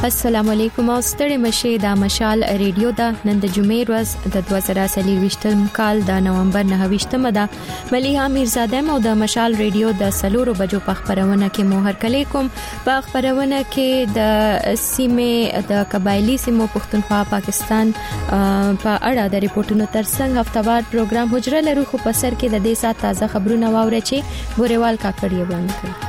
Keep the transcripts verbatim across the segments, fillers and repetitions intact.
السلام علیکم او ستړي مشه د مشال ریډیو دا نن د جمعې ورځ د دوه زره څلورویشتم کال د نومبر نه ویشتمه ده مليها میرزاده مو د مشال ریډیو د سلورو بجو په خبرونه کې مو هر کله کوم په خبرونه کې د سیمه د قبایلی سیمو پښتونخوا پاکستان په اړه د ریپورتونو ترڅنګ هفتهوار پروګرام حجره لرو خو په سر کې د دې سات تازه خبرونه واوري چې ګورېوال کاکړی وړاندې کړي.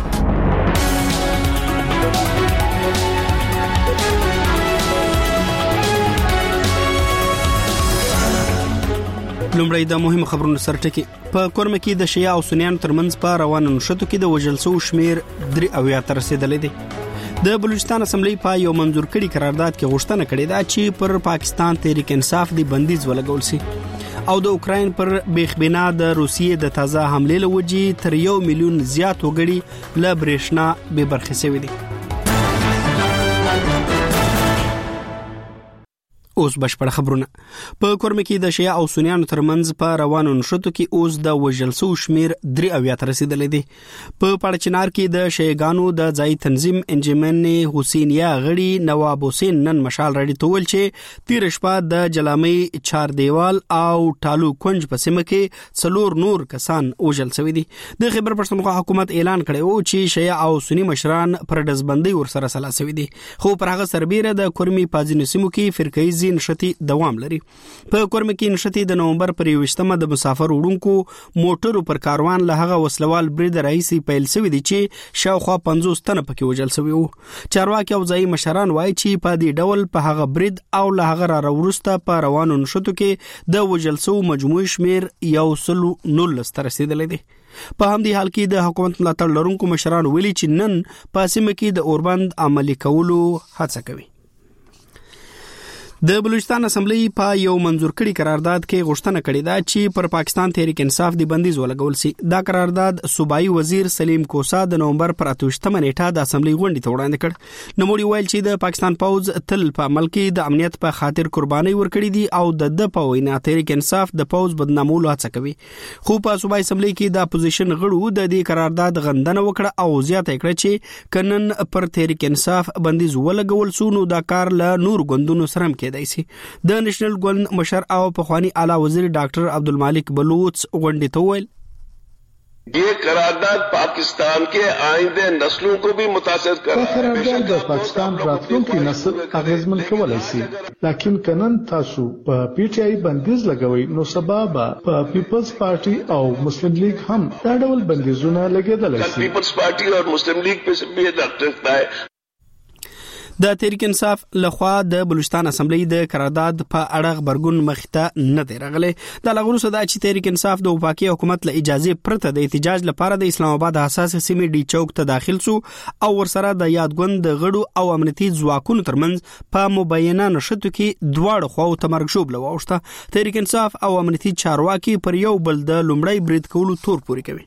لومړی د مهمو خبرونو سرټکی په کورمه کې د شیعه او سنیانو ترمنځ په روانو نشټو کې د وژل شو شمیر درې اویا تر رسیدلې دي. د بلوچستان اسمبلی په یو منظور کړي قرارداد کې غوښتنه کړې ده چې پر پاکستان تحریک انصاف دی بندیز ولګول شي او د اوکراین پر بیخبنا د روسیې د تازه حمله لوجي تر یو میلیون زیات وګړي له برېښنا به برخه شوي دي. اوس بشپړ خبرونه په کورمه کې د شیعه او سنیانو ترمنځ په روانو نشټو کې اوس د وژل شو شمیر درې اویا تر رسیدلې دي. په پړچنار کې د شیعاګانو د ځای تنظیم انجمن حسینیه غړي نواب حسین نن مشال راډي تول چې تیر شپه د جلامي چار دیوال او ټالو کونج په سیمه کې څلور نور کسان وژل شوی دي. د خیبر پښتونخوا حکومت اعلان کړی و چې شیعه او سنی مشران پر دزبندي ورسره سلا شوی دي خو پر هغه سربېره د کورمي پازینو سیمو کې فرقې نشتی دوام لري. په کورمه کې نشتی د نومبر پر یوشتمه د مسافر وړونکو موټرو پر کاروان له هغه وسلوال برید رئیسي پیل شوی دی چې شاوخوا پنځوس تنه پکې وژل شوی وو. چارواکي او ځای مشران وایي چې په دې ډول په هغه برید او له هغه را وروسته په روانو نشتو کې د وژل شو مجموعي شمیر یو سلو نولس تر رسیدلی دی. په همدې حال کې د حکومت ملاتړ لرونکو مشران ویلي چې نن په سیمه کې د اوربند عملي کولو هڅه کوي. د بلوچستان اسمبلی په یو منظور کړي قرارداد کې غوښتنه کړې ده چې پر پاکستان تحریک انصاف دی بندیز ولګول شي. دا قرارداد صوبایي وزیر سلیم کوسا د نومبر پر اتوشتمه نیټه د اسمبلی غونډې ته وړاندې کړ. نوموړي ویل چې د پاکستان پوز تل په عمل کې د امنیت په خاطر قرباني ورکړي دي او د د په وینا تحریک انصاف د پوز بدنامولو هڅه کوي. خو په صوبایي اسمبلی کې د اپوزیشن غړو د دې قرارداد غندنه وکړه او زیاته کړه چې کنن پر تحریک انصاف بندیز ولګول شو نو دا کار له نور غوندونو سره هم کېدای شي. د نېشنل ګوند مشر او پخوانی اعلی وزیر ډاکټر عبدالمالک بلوچ غونډې ته وویل یہ قرارداد پاکستان کے آئندہ نسلوں کو بھی متاثر کر رہا ہے. قرارداد د پاکستان راتلونکي نسل اغیزمن کولای شي لکن کنن تاسو په پی ټی آی بندیز لګوي نو سبا په پیپلز پارټي او مسلم لیگ هم دا ډول بندیزونه لګیدل شي. پیپلز پارټي او مسلم لیگ په بھی ډاکټر ہے. د تحریک انصاف لخوا د بلوچستان اسمبلی د قرارداد په اړه خبرګون مخته نه دی راغلی. د لغورو صدا چې تحریک انصاف د وفاقي حکومت له اجازه پرته د احتجاج لپاره د اسلام آباد حساس سیمې ډي چوک ته داخل شو او ورسره د یادګوند د غړو او امنیتي ځواکونو ترمنځ په مبینه نشټو کې دواړو خواو تمرګ شوب لوښته. تحریک انصاف او امنیتي چارواکي پر یو بل د لومړی برید کولو تور پوري کوي.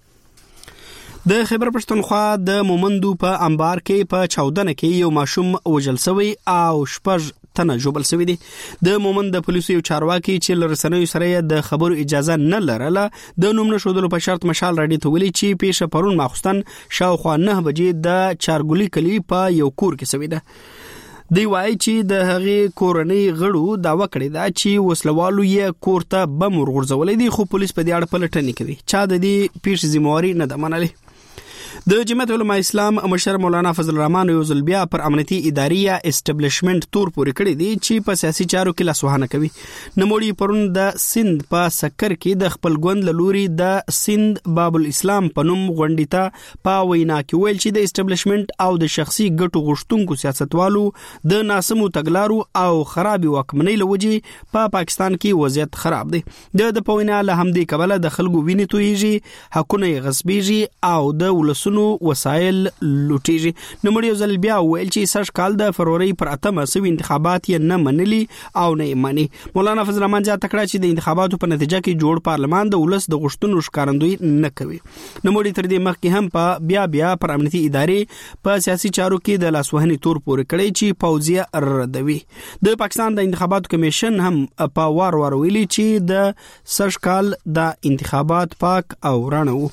د خیبر پښتونخوا د مومندو په انبار کې په چاودنه کې یو ماشوم وژل شوی او شپږ تنه ژوبل شوی دي. د مومند د پولیسو یو چارواکي چې لرسنوي سره د خبرو اجازه نه لرله د نوم نشودلو په شرط مشال راډي ته ویلي چې پیښه پرون ماخستن شاوخوا نه بجې د چارګولي کلی په یو کور کې شوی ده. دی وایي چې د هغې کورنۍ غړو دعوه کړې ده چې وسلوالو یې کور ته بم ورغورځولی دي خو پولیس په دې اړه پلټنې کوي. چا د دې پیښې ذمهواري نه ده منلې. د جمعیت علماء اسلام مشر مولانا فضل الرحمن یو ځل بیا پر امنیتي ادارې اسټابلیشمنت تور پورې کړی دی چې په سیاسي چارو کې لاسوهنه کوي. نوموړي پرون د سند په سکر کې د خپل ګوند له لوري د سند باب الاسلام په نوم غونډې ته په وینا کې ویل چې د اسټابلیشمنت او د شخصي ګټو غوښتونکو سیاستوالو د ناسمو تګلارو او خرابې واکمنۍ له وجې په پا پاکستان کې وضعیت خراب دی. د د په وینا له همدې کبله د خلکو وینې تویږي، حقونه یې غصبېږي او د ولسونو وسایل لوټیږي. نوموړي یو ځل بیا ویل چې سږ کال د فروری پر اتمه سوي انتخابات یې نه منلي او نه یې مني. مولانا فضل الرحمن زیاته کړه چې د انتخاباتو په نتیجه کې جوړ پارلمان د ولس د غوښتنو ښکارندویي نه کوي. نوموړي تر دې مخکې هم په بیا بیا پر امنیتي ادارې په سیاسي چارو کې د لاسوهنې تور پورې کړی چې پوځیه ردوي. د پاکستان د انتخاباتو کمیشن هم په وار وار ویلي چې د سږ کال د انتخابات پاک او رڼه وو.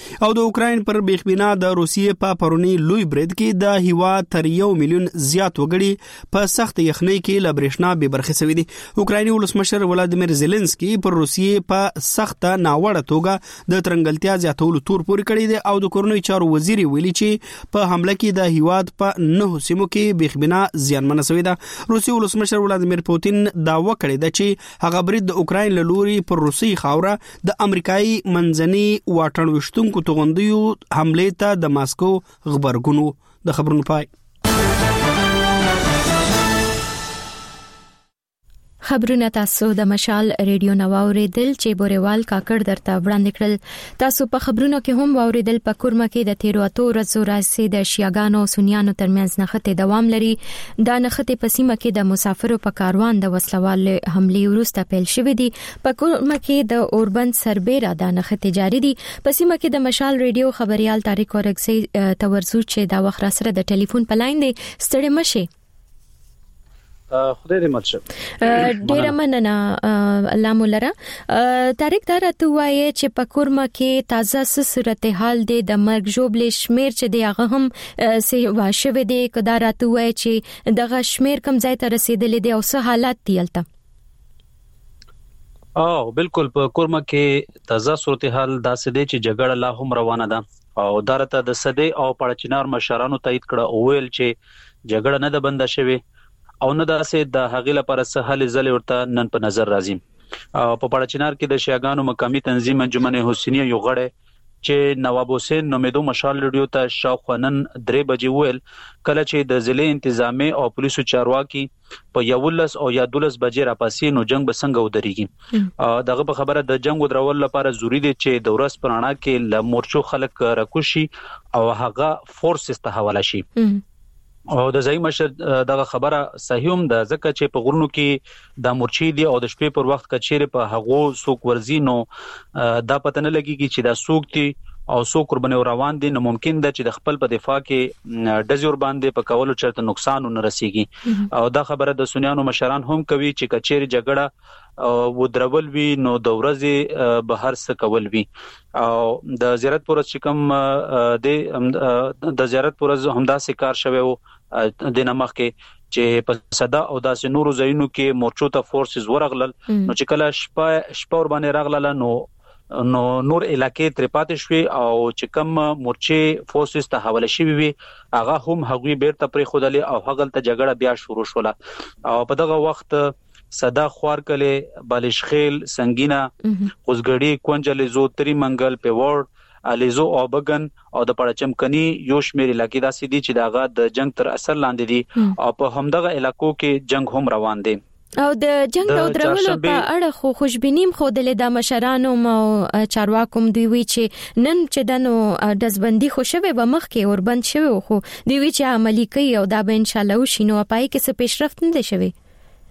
او د اوکراین پر بیخبینا د روسیې په پرونی لوی برید کې د هیوا تر یو میلیون زیات وګړي په سخت یخنۍ کې له برېښنا بې برخې شوي دي. اوکرایني ولسمشر ولادیمیر زيلنسکي پر روسیې په سخت ناوړه توګه د ترنګلتیا زیاتولو تور پورې کړی دی او د کورنۍ چارو وزیر ویلي چې په حمله کې د هیواد په نه سیمو کې بیخبینا زیانمن شوی ده. روسي ولسمشر ولادیمیر پوتین دعوه کړې ده چې هغه برید د اوکراین له لوري پر روسي خاوره د امریکایي منځني واټن وشتونکو توغندیو حمله ته د ماسکو خبرګونو. د خبرونو پای. خبرونه تاسو د مشال ریډیو نواوریدل چې بوريوال کاکړ درته وړاندې کړل. تاسو په خبرونو کې هم واوریدل په کورمه کې د تیرو اتو ورځو راځي د شیاګانو سنیانو ترمنځ نخته دوام لري. دا نخته په سیمه کې د مسافرو په کاروان د وسلوال حمله وروسته پیل شوې دي. په کورمه کې د اوربند سربېره د نخته جاری دي. په سیمه کې د مشال ریډیو خبريال طارق اورګزي تورزو چې دا وخت را سره د ټلیفون په لاین دی. ستړي مشه. خدای دې ماته ډیره مننه الله مولا. طارق دا راته وایي چې په کورمه کې تازه صورتحال دی د مرګ جوړل شمیر چې دی هغه هم سي واښوي دی کدا راته وایي چې دغه شمیر کم ځای ته رسیدلې دی او څه حالات دی الته. او بالکل په کورمه کې تازه صورتحال داسې دی چې جګړه لا هم روانه ده او دارته د سدي او پړچینار مشرانو تایید کړه او ویل چې جګړه نه ده بنده شوی او نه داسې د هغې لپاره سهل ځل ورته نن په نظر راځي. او په پړچینار کې د شیاګانو مقامی تنظیم انجمن حسینیه یو غړی چې نواب حسین نومیدو مشال ریډیو ته شاوخوا نن درې بجې ویل کله چې د ضلع انتظامی او پولیسو چارواکي په یولس او یا دولس بجې راپاسي نو جنگ به څنګه ودرېږي. دغه په خبره د جنگ ودرول لپاره ضروری دی چې د ورځ پرانا کې ل مورچو خلک راکوشي او هغه فورس استحواله شي. او د ځای مشر دغه خبره صحیح هم ده ځکه چې په غرونو کې د مورچې دی او د شپې پر وخت کچېره په هغو سوق ورزي نو دا پته نه لګيږي چې دا سوق دي او سو قرباني روان دي نو ممکن ده چې د خپل په دفاع کې ډزور باندې په کولو چرته نقصان نه رسیږي. او دا خبره د سنیانو مشران هم کوي چې کچېره جګړه و درول وی نو د ورځې بهر څه کول وی. او د زیارت پورز چې کوم د د زیارت پورز همدا سکار شوی وو د نمخ کې چې په صدا او داسې نورو ځایونو کې مورچو ته فورسز ورغلل نو چې کله شپه شپه ور باندې راغله نو نو نور علاقې تر پاتې شوي او چې کوم مورچې فورسز ته حواله شوي وي هغه هم هغوی بیرته پرې خودلې او هغه ته جګړه بیا شروع شوله. او په دغه وخت صدا خوار کله بالشخیل سنگینا خوزګړی کونجلزو تری منګل پیوړ الیزو او بغن او د پړچم کني یو شمیر علاقې داسې دي چې داغه د جنگ تر اثر لاندې دي او په همدغه علاقو کې جنگ هم روان دي. او د جنگ او درولو په اړه خو خوشبینیم خو د لیدا مشرانو او چارواکوم دوی وی چې نن چې دنو دزبندي خو شوه به مخ کې اور بند شوه خو دوی وی چې عملی کوي او دا به ان شاء الله وشینو پای کې څه پیشرفت نه دي شوی.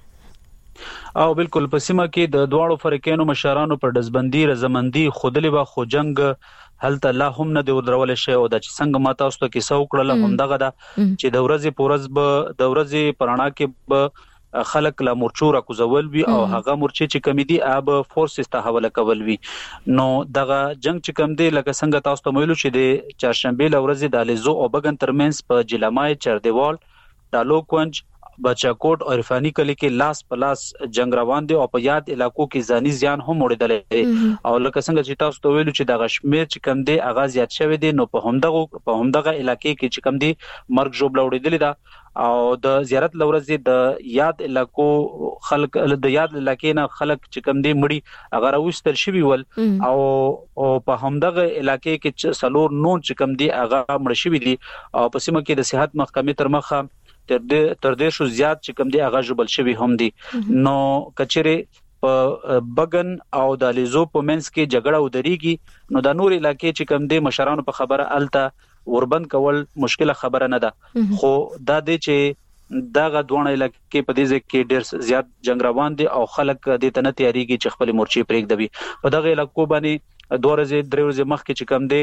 او بالکل په سیمه کې د دواړو فریقینو مشرانو پر دزبندي رضامندي خودلی با خو جنگ هلته لا هم نه دی ودرول شي او د څنګه ماته اوسه کې سو کړل هم دغه دا چې د ورځې پورز به د ورځې پرانا کې به خلک لا مورچو را کوزول وی او هغه مورچې چې کمی دي اب فورس استحواله کول وی. نو دغه جنگ چې کم دی لکه څنګه تاسو ته ویلو چې د چهارشنبه لورځ د الیزو او بغن ترمنځ په جلمای چردیوال ډالو کونج بچاکوټ او عرفانی کلی کې لاس پلاس جنگ روان دي او په یاد علاقو کې ځاني زیان هم وړدل او لکه څنګه چې تاسو ته ویلو چې د غشمیر چې کم دی اغاز زیات شوی دی نو په همدغه په همدغه علاقې کې چې کم دی مرګ جوړ وړدل دا او د زیارت لورځ د یاد علاقو خلک د یاد علاقې نه خلک چې کم دی مړي اگر اوستل شوی ول او او په همدغه علاقې کې سلور نون چې کم دی اغه مړ شوی دي او په سیمه کې د صحت محکمې تر مخه تر دې تر دې شو زیات چې کم دی اغه جبل شوی هم دي. نو کچره په بغن او د الیزو په منځ کې جګړه ودرېږي نو د نور علاقې چې کم دی مشرانو په خبره الته وربند کول مشکله خبره نه ده خو دا دی چې دغه دوه علاقې په دې ځکه کې ډېر زیات جنگ روان دي او خلک دې ته نه تیاریږي چې خپل مورچې پرېږدوي. په دغه علاقو باندې دوه ورځې درې ورځې مخکې چې کم دی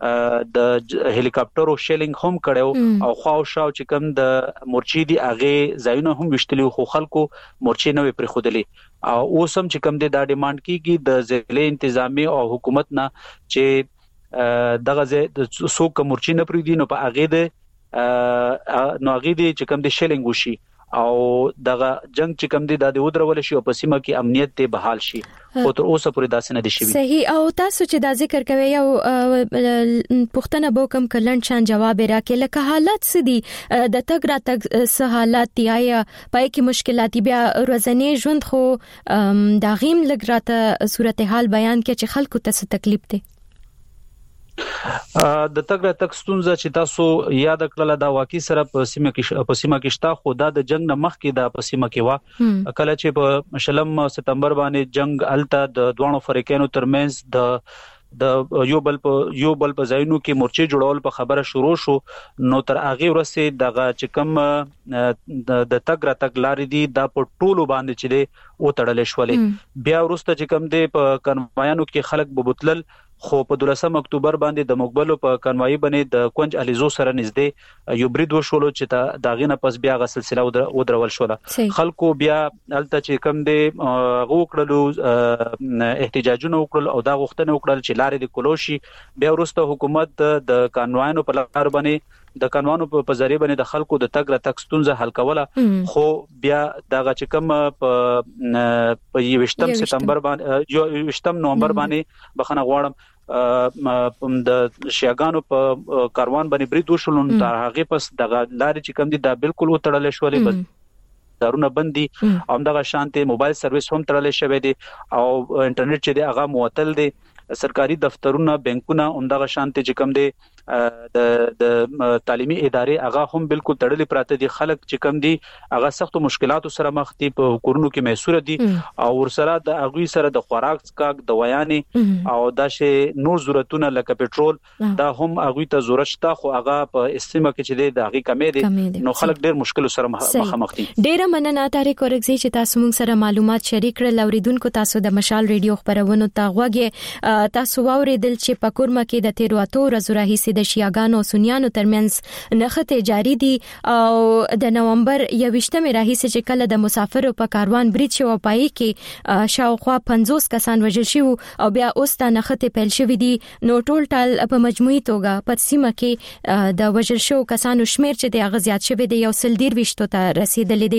د هلیکاپټرو شیلینګ هم کړو او خواو شاو چې کوم د مورچې دی اغه ځایونه هم وشتلی خو خلکو مورچې نه پرې خودلی او اوسم چې کوم د ډیماند کیږي د ضلع انتظامی او حکومت نه چې دغه د څوک مورچی نه پریدي نو په اغه د نو اغه د چې کوم د شلینګ وشي او دغه جنگ چې کوم دی د ودرول شي او په سیمه کې امنیت ته بحال شي او تر اوسه پورې داسې نه دي شوی. صحیح. او تاسو چې دا ذکر کوي یو پښتنه بو کوم کلن شان جواب راکې لکه حالت سدي د تګ را تګ سه حالات دی یا پای کې مشکلات بیا ورځنی ژوند خو دا غیم لګ راته صورتحال بیان کې چې خلکو ته تکلیف دی. د تګ را تک ستونزه چې تاسو یاد کړل دا واقعي سره په سیمه کې په سیمه کې شتا خو دا د جنگ نه مخکې دا په سیمه کې وا کله چې په شلم سپتمبر باندې جنگ الته د دوانو فریقینو ترمنځ د د یو بل په یو بل په ځایونو کې مورچې جوړول په خبره شروع شو نو تر هغه ورسې دغه چې کوم د تګ را تک لارې دي دا په ټولو باندې چې دی او تړلې شولې بیا ورسته چې کوم دی په کنوایانو کې خلک بوتلل خو په دولسم اکتوبر باندې د مقبلو په کنوایی باندې د کونج الیزو سره نږدې یو برید وشول چې دا غینه پس بیا غ سلسله ودرول شو خلکو بیا الته چې کم دی غوکړلو احتجاجونه وکړل او دا غوښتنه وکړل چې لارې د کلوشي بیا ورسته حکومت د قانونو په لار باندې د قانونو په ذریعہ باندې د خلکو د تګ را تک ستونزه حل کوله خو بیا دغه چې کوم په یوشتم سپتمبر باندې یوشتم نومبر باندې بخنه غواړم د شیاګانو په کاروان باندې برید وشول نو تر هغه پس دغه لارې چې کوم دي دا بالکل وتړل شولې بس دارونه بندي او دغه شانته موبایل سرویس هم تړل شوی دي او انټرنیټ چې دی هغه معطل دي سرکاري دفترونه بانکونه همدغه شانته چې کوم دي د د تعلیمي ادارې هغه هم بالکل تړلې پراته دي خلک چې کوم دي هغه سخت مشکلاتو سره مخ دي په کورونو کې محصور دي او ورسره د اغوي سره د خوراک سکاک د ویانې او دا شی نور ضرورتونه لکه پټرول دا هم اغوي ته ضرورت شته خو هغه په استمه کې چې دي د هغه کمې دي نو خلک ډېر مشکل سره مخامخ دي. ډېر مننه طارق اورګزی چې تاسو موږ سره معلومات شریک کړل. اوریدونکو تاسو د مشال ریډیو خبرونو ته غوږی تاسو واوریدل چې په کورما کې د تیرو اتو ورځو راهیسې د شیاګانو او سنیانو ترمنځ نښته جاری دي او د نومبر یوویشتمه راهیسې چې کله د مسافرو په کاروان برید شو پای کې شاوخوا پنځوس کسان وژل شو او بیا اوس د نښته پیل شوې دي نو ټول ټال په مجموعي توګه په سیمه کې د وژل شو کسانو شمیر چې د غزيات شوی دی یو سل ډیر وشتو ته رسیدلې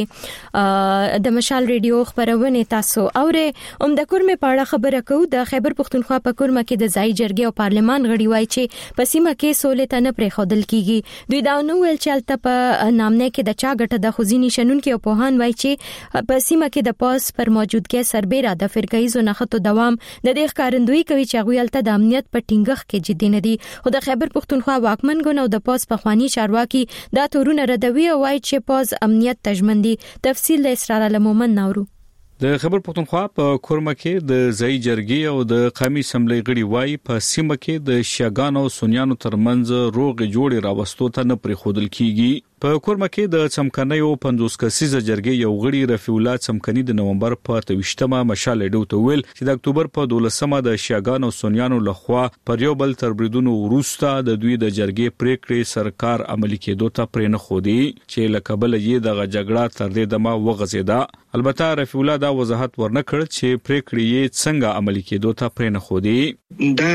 دي. د مشال ریډیو خبرونه تاسو اوره اوم د کورمه پاړه خبره کو د خیبر پختونخوا په کورمه کې د ځای جرګې او پارلمان غړي وای چې په سیمه کې سولې ته نه پرې خودل کیږي. دوی دا نو ول چې الته په نامنه کې د چا غټه د خوځینی شنن کې په هان وای چې په سیمه کې د پاس پر موجودګي سربېره د فرقایزو نخښتو دوام د دې ښکارندوی کوي چې غوی الته د امنیت په ټینګښ کې جدي نه دي. خو د خیبر پختونخوا واکمن ګونو د پاس په خواني چارواکي دا تورونه ردوي او وای چې پاس امنیت تجمندي. تفصیل د اسرار المومن نورو. د خیبر پختونخوا په کورمه کې د ځای جرګې او د قومي اسمبلی غړي وای په سیمه کې د شیاګانو او سنیانو ترمنځ روغ جوړې راوستو ته نه پرې خودل کیږي. په کورمه کې د څمکنیو پنځوس کسیزه جرګې یو غړي رفیع الله څمکنی د نومبر په اتوشتمه مشال ډیو ته ویل چې د اکتوبر په دولسمه د شیاګانو او سنیانو لخوا پر یو بل تربریدونو وروسته د دوی د جرګې پریکړې سرکار عملي کېدو ته پرې نه خودي چې لکبل یې د جګړه تر دې دمه وغځیدا. البته رفیع الله دا وضاحت ورنکړ چې پریکړې یې څنګه عملي کېدو ته پرې نه خودي. دا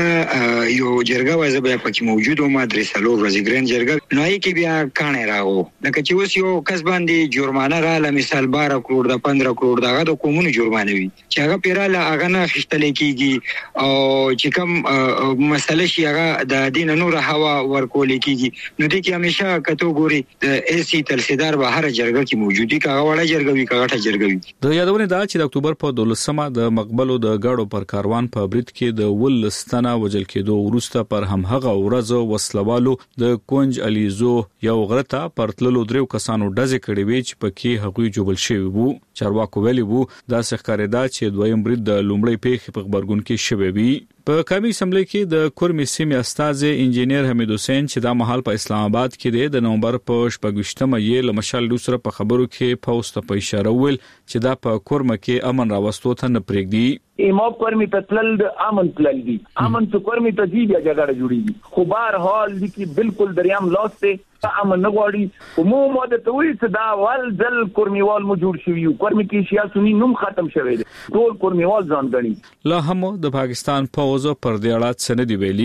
یو جرګه وځي بیا پکې موجود او مدرسې لور ورځي ګرین جرګه نو یې کې بیا کانه راغو لکه چې اوس یو کس باندې جرمانه رااله مثال بارہ کروڑ د پندرہ کروڑ دغه د کومونو جرمانه وي چې هغه پیراله هغه نه خشتل کیږي او چې کوم مسله شي هغه د دین نور هوا ورکول کیږي نو د کی همیشه کټګوري د ایسی تلسیدار به هر جرګه کې موجودي کاغه وړه جرګه وي کاغه جرګه وي. د یادونه دا چې د اکتوبر په دولسمه د مقبلو د گاډو پر کاروان په برید کې د ولستانه وجل کېدو وروسته پر هم هغه ورځ وسلوالو د کونج الیزو یو غرته پرتللو دریو کسانو ډزې کړې وې چې پکې هغوی جوړل شوی وو. چارواکو ویلي وو دا ښکارېدا چې دویم برید د لومړی پیښې په خبرګون کې شوی وي. په قومي اسمبلی کې د کورمي سیمې استاد انجینیر حمید حسین چې دا مهال په اسلام آباد کې د نومبر په شپږشتمه یې لمشال دوسره په خبرو کې پوسټ په اشاره ویل چې دا په کورمه کې امن راوستو ته نه پرېږدي. ایمو کورمي په تلل د امن تلل دي امن څو کورمي ته دی بیا جګړه جوړیږي خو بهر حال دي کې بالکل دریام لاسته امن نه غواړي مو ماده ته وي چې دا ول ځل کورمیوال مو جوړ شوی کورمي کې شیا سنی نوم ختم شوی ټول کورمیوال ځان غني. لا هم د پاکستان پوز پر دې اړه څه نه دی ویلي.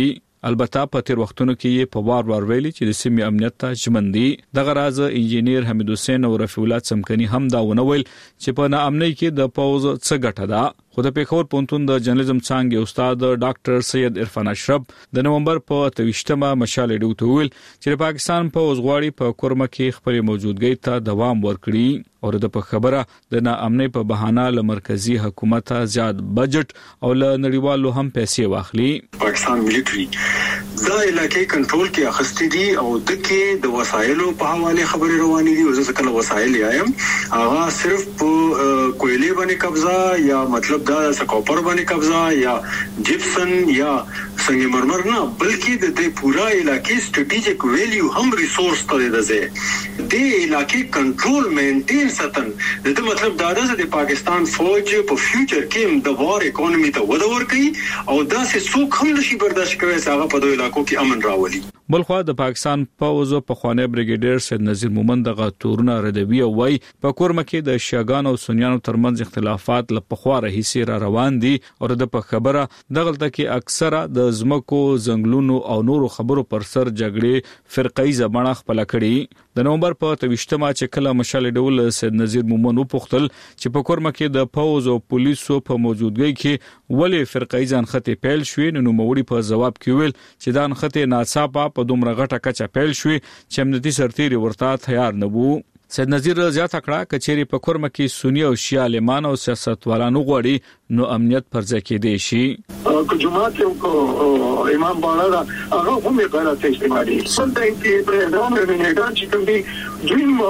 البته په تیر وختونو کې یې په وار وار ویلي چې د سیمې امنیت ته ژمن دي. دغه راز انجینیر حمید حسین او رفیع الله څمکني هم دا ونه ویل چې په ناامنۍ کې د پوز څه ګټه ده. خو د پیښور پوهنتون د جرنالیزم څانګې استاد ډاکټر سید عرفان اشرف د نومبر په تویشتمه مشال ډیو ته ویل چې پاکستان په اوسغواړي په کورمه کې خپل موجودګۍ ته دوام ورکړي او د په خبره د ناامنۍ په بهانه له مرکزی حکومت زیات بجټ او له نړیوالو هم پیسې واخلي. پاکستان ملټری دا علاقې کنټرول کې اخستې دي او د کې د وسایلو په حواله خبرې روانې دي. او ځکه له وسایل یایم هغه صرف په کویلې باندې قبضه یا مطلب دا سکوپر باندې قبضه یا جپسن یا سنگ مرمر نه بلکې د دې پورا علاقې سټریټیجیک ویلیو هم ریسورس ته ده زه د علاقې کنټرول مینټین ساتن. د مطلب دا ده چې د پاکستان فوج په فیوچر کې د وار اکانومي ته وده ورکړي او دا سه څوک هم نشي برداشت کوي چې هغه په دوه علاقو کې امن راولي. بلخوا د پاکستان پوز په خوانی بریګیډیر سید نذیر مومند دغه تورونه ردوی او وای په کورمه کې د شیعاګانو او سنیانو ترمنځ اختلافات ل پخوا راهیسي را روان دي او د په خبره دغلته کې اکثره د زمکو زنګلونو او نورو خبرو پر سر جګړې فرقای زبانه خپل کړي. د نومبر په تویشتمه چې کله مشال ډول سید نذیر مومند وپختل چې په کورمه کې د پوز او پولیسو په موجودګۍ کې ولې فرقای ځان خطي پیل شوې نو نوموړي په جواب کې ویل چې دا خطي ناڅاپه په دومره غټه کچه پیل شوې چې امنیتي سرتیري ورته تیار نه وو. سید نذیر زیاته کړه کچېری په کورمه کې سنی او شیعه عالمان او سیاستوالانو غوړي نو امنیت پر ځکه دی شي. که جماعت یو امام بالا دا هغه هم یې غلط استعمالي څنګه چې په نوم یې نه چې کوم دي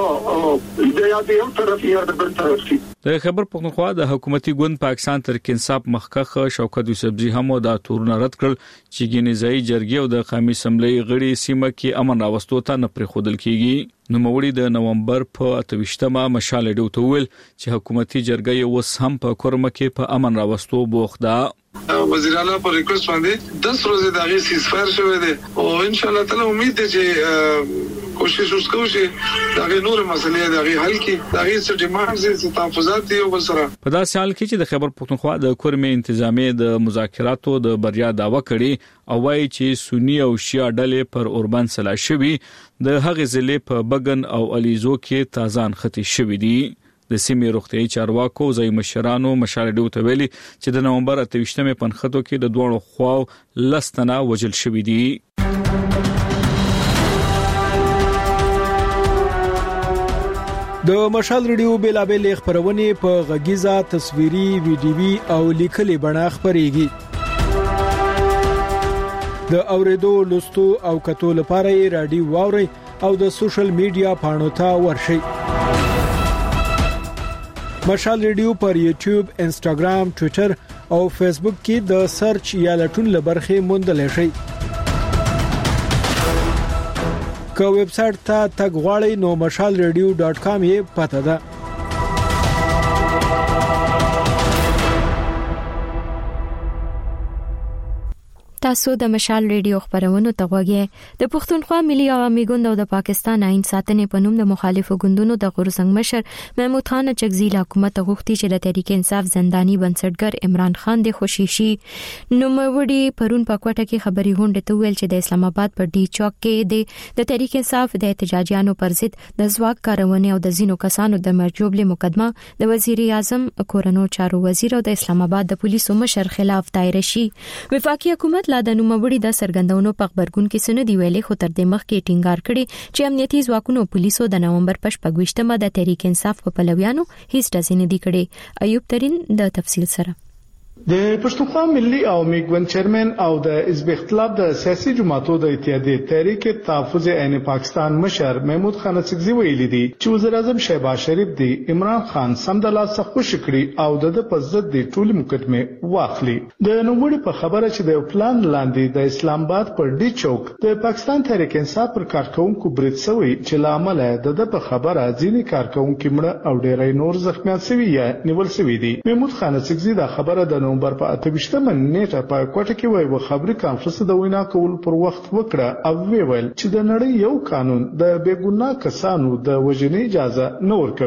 دوی د یاد یو طرف یا د بل طرف دي. د خبر پښتونخوا د حکومتي ګوند پاکستان تحریک انصاف مخکخ شوکت یوسفزي هم دا تورونه رد کړل چې ګنیزای جرګي او د قومي اسمبلی غړي سیمه کې امن راوستو ته نه پرې خودل کیږي. نو موړي د نومبر په اتوشتمه مشال ډیو ته ویل چې حکومتي جرګي اوس هم په کورمه کې په امن راوستو بوخت ده. وزیر اعلی په ریکوست باندې دس ورځې دغه سیسفایر شوی دی او ان شاء الله تعالی امید ده چې کوشش وکړو چې دغه نور مسلې دغه حل کې دغه څه ډیمانډز چې تحفظات دی او سره په داسې حال کې چې د خبر پښتونخوا د کورمه انتظامی د مذاکراتو د بریا داوا کړي او وايي چې سنی او شیعه ډلې پر اوربان سلا شوي د هغه ضلع په بغن او الیزو کې تازان خطي شوي دي. د سیمې روغتيایي چارواکو ځای مشرانو مشال ډیو ته ویلي چې د نومبر اتوشتمه پنځخته کې د دوه خواو لستنه وجل شوي دي. د مشال ریډیو بیلابل خبرونه په غږیزه تصویري ویډیوي او لیکلي بڼه خبريږي. د اوریدو لوستو او کتو لپاره رادیو واوري او د سوشل میډیا پاڼو ته ورشي. مشال ریډیو پر یوټیوب، انسټاګرام، ټوئیټر او فیسبوک کې د سرچ یا لټون لبرخه موندل شي. که ویب سټ ته تګ غواړئ نو مشال ریډیو ډاټ کام یې پته ده. تاسو د مشال ریډیو خبرونو ته غوږی د پښتونخوا ملي عوامي ګوند او د پاکستان آئین ساتنې په نوم د مخالفو ګوندونو د غورځنګ مشر محمود خان چغزي له حکومت غوښتي چې د تحریک انصاف زنداني بنسټګر عمران خان د خوشیشي نو مړوړي پرون په کوټه کې خبري غونډه ته ویل چې د اسلام آباد په ډي چوک کې د تحریک انصاف د احتجاجیانو پر ضد د ځواک کارونې او د زینو کسانو د مرجوبلې مقدمه د وزیر اعظم کورونو چارو وزیر او د اسلام آباد د پولیسو مشر خلاف دایره شي. وفاقي حکومت د نوموړي د سرګندونو په خبرګون کې سند دی ویلي خو تر دې مخکې ټینګار کړي چې امنیتي ځواکونو پولیسو د نومبر په شپږمه د تحریک انصاف په پلویانو هیڅ ډزې نه دي کړې. ایوب ترين د تفصیل سره د پښتونخوا ملي عوامي ګوند چیرمن او د حزب اختلاف د سیاسي جماعتونو د اتحادیې تحریک تحفظ عین پاکستان مشر محمود خان چغزي ویلي دي چې وزیر اعظم شهباز شریف دی عمران خان سمدلاسه خوش کړي او د په ضد د ټولي مقدمه واخلي. د نوموړي په خبره چې د پلان لاندې د اسلام آباد پر ډي چوک د پاکستان تحریک انصاف پر کارکونکو برید شوی چې لامل د د په خبره ځینی کارکونکو مړه او ډېرای نور زخمیان شوی یا نیول شوی دي. محمود خان چغزي دا خبره د نومبر په اتوشتمه نیټه په کوټه کې وایي و خبري کانفرنس د وینا کول پر وخت وکړه او ویل چې د نړۍ یو قانون د بیګناه کسانو د وژنې اجازه نه ورکوي.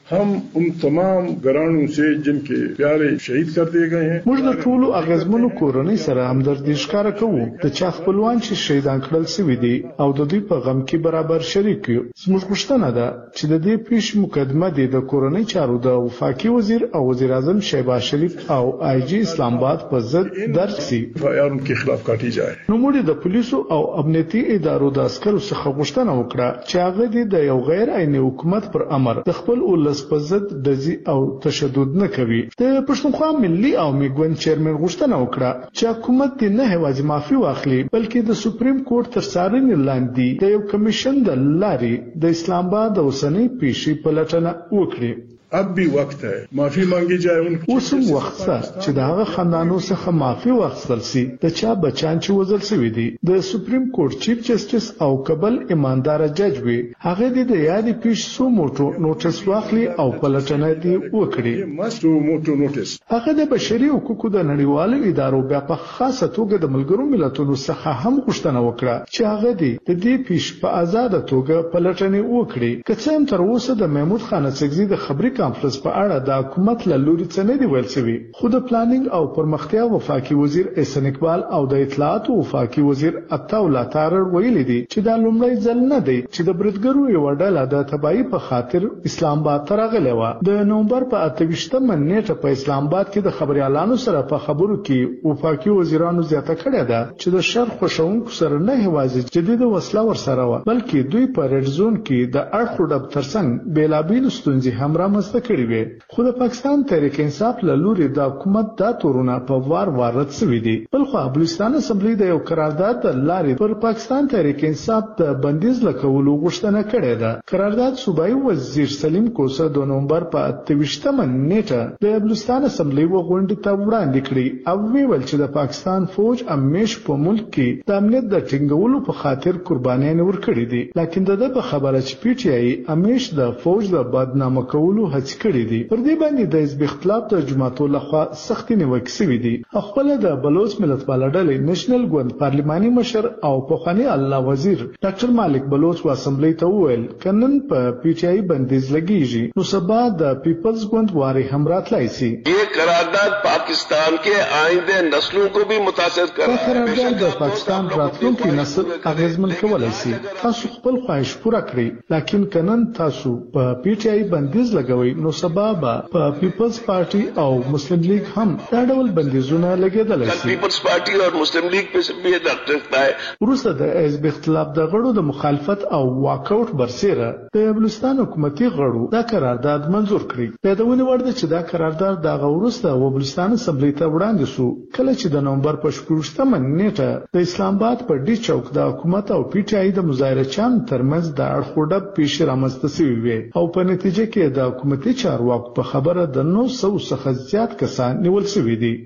हम उन तमाम घरानों से जिनके प्यारे शहीद कर दिए गए हैं موږ د ټولو اغیزمنو کورنۍ سره همدردي ښکاره کوو د چا خپلوان چې شهیدان کړل شوي دي او د دوی په غم کې برابر شریک یو. زموږ غوښتنه ده چې د دې پیش مقدمه دي د کورنۍ چارو د وفاقي وزیر او وزیر اعظم شهباز شریف او آی جی اسلام آباد په ضد درج شي فایرون کې خلاف کاټی جائے. نو موږ د پولیسو او امنیتي ادارو د عسکرو څخه غوښتنه وکړه چې هغه د یو غیر عیني حکومت پر امر د خپل ولس په ضد دزي او تشدد نه کوي. د پښتونخوا ملي او میګون چیرمن غوښتنه وکړه چې حکومت دې نه هوازي معافي واخلي بلکې د سپریم کورټ تر څارنې لاندې د یو کمیشن د لارې د اسلام آباد اوسنۍ پیشي پلټنه وکړي. अब भी वक्त है माफी मांगी जाए उनकी. اوسم وخت چې د هغه خاندانو څخه معافي واخیستل شي د چا بچان چې وزل شوی دي. د سپریم کورټ چیف جسټس او قبل ایماندار جج وی هغه د یادې پیش سو موټو نوټس واخلي او پلټنه دی وکړي. مستو موټو نوټس هغه د بشري حقوقو د نړیوالو ادارو بیا په خاصه توګه د ملګرو ملتونو څخه هم غوښتنه وکړه چې هغه د دې پیش په آزاد توګه پلټنه وکړي. که څه هم تر اوسه د محمود خان اڅکزي د خبري کانفرنس په اړه د حکومت له لوري څه نه دی ویل شوی. خو د پلانینګ او پرمختیا وفاقي وزیر احسان اقبال او د اطلاعات وفاقي وزیر عطاءالله تارړ ویلي دي چې دا لومړی ځل نه دی چې د بریدګرو یو ډله د تبعی په خاطر اسلام آباد ته راغلی و. د نومبر په اته ویشتمه نیټه په اسلام آباد کې د خبريالانو سره په خبرو کې وفاقي وزیرانو زیاته کړې ده چې د شر خوشونکو سره نه هوازي جدید وسله ورسره و بلکې دوی په ریډ زون کې د اړخو ډب ترڅنګ بیلابیل ستونزې هم رامنځته کړي وي. خو د پاکستان تحریک انصاف له لوري د حکومت دا تورونه په وار وار رد شوي دي. بلخو بلوچستان اسمبلی د یو قرارداد د لارې پر پاکستان تحریک انصاف د بندیز لکولو غوښتنه کړې ده. قرارداد صوبایي وزیر سلیم کوسه د نومبر په اته ویشتمه نیټه د بلوچستان اسمبلی وغونډې ته وړاندې کړې او ویل چې د پاکستان فوج همیش په ملک کې د امنیت د ټینګولو په خاطر قربانیان ورکړي دي. لیکن د دې په خبره چې پی ټی آی همیش د فوج د بدنامه کولو هڅه کړې دي. پر دې باندې د حزب اختلاف د جماعتو لخوا سختې نیوکې شوې دي. خپل د بلوچ ملت پال ډلې نېشنل ګوند پارلماني مشر او پخوانی الله وزیر ډاکټر مالک بلوچ و اسمبلی ته وویل کنن په پی ټی آی بندیز لګیږي نو سبا د پیپلز ګوند واري هم راتلای شي. یہ قرارداد پاکستان کے آئندہ نسلوں کو بھی متاثر کر رہا ہے. قرارداد د پاکستان راتلونکي نسل اغیزمن کولای شي. تاسو خپل خواهش پوره کړئ لیکن کنن تاسو په پی ټی آی بندیز لګوي نو سبا په پیپلز پارټي او مسلم لیگ هم دا ډول بندیزونه لګیدل شي. پیپلز پارټي او مسلم لیگ په سبب ډاکټر تای وروسته د حزب اختلاف د غړو د مخالفت او واک اوټ برسره د بلوچستان حکومتي غړو دا قرارداد منزور کړی. په دونه ورده چې دا قرارداد د غوړسته و بلوچستان اسمبلی ته وړاندې شو کله چې د نومبر په شپږمه نیټه د اسلام آباد په ډی چوک د حکومت او پی ټی آی د مظاهره چان ترمنځ د اړخوډه پیش رامنځته شوی وي او په نتیجه کې د حکومتي چارواکو په خبره د نو سو څخه زیات کسان نیول شوي دي.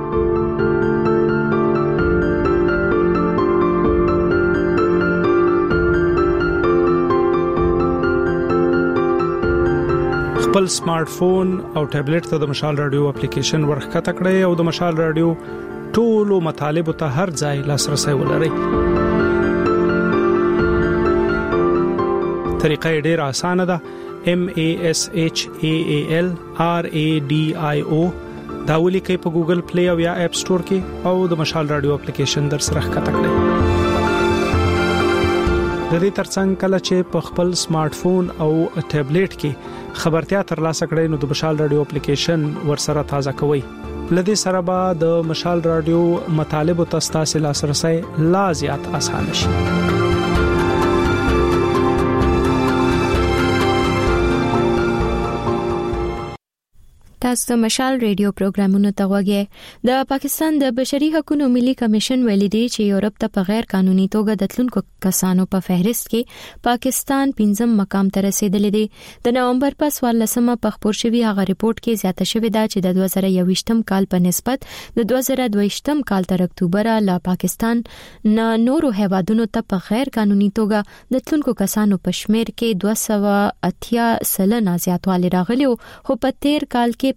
خپل سمارټ فون او ټابلیټ ته د مشال رادیو اپلیکیشن ورخکته کړئ او د مشال رادیو ټولو مطالبه ته هر ځای لاسرسي ولرئ. طریقه ډیره اسانه ده. M A S H A A L R A D I O دا ولیکئ په ګوګل پلی او یا اپ سٹور کې او د مشال رادیو اپلیکیشن در سره ښکته کړئ. د دې ترڅنګ کله چې په خپل سمارټ فون او ټابلیټ کې خبرتیا ترلاسه کړئ نو د مشال رادیو اپلیکیشن ورسره تازه کوئ. لدې سره به د مشال رادیو مطالب او تاسو لاسرسي لا زیات اسانه شي. تاسو د مشال ریډیو پروګرامونو ته غوږی. د پاکستان د بشري حقوقو ملي کمیشن ویلي دی چې یورپ ته په غیر قانوني توګه د تلونکو کسانو په فهرست کې پاکستان پنځم مقام ته رسیدلی دی. د نومبر په څوارلسمه په خبر شوی هغه ریپورت کې زیاته شوې ده چې د دوه زره یوویشتم کال په نسبت د دوه زره دوهویشتم کال تر اکتوبر لا پاکستان نه نورو هیوادونو ته په غیر قانوني توګه د تلونکو کسانو په شمیر کې دوه سوه اتیا سلنه زیاتوالی راغلی خو په تیر کال کې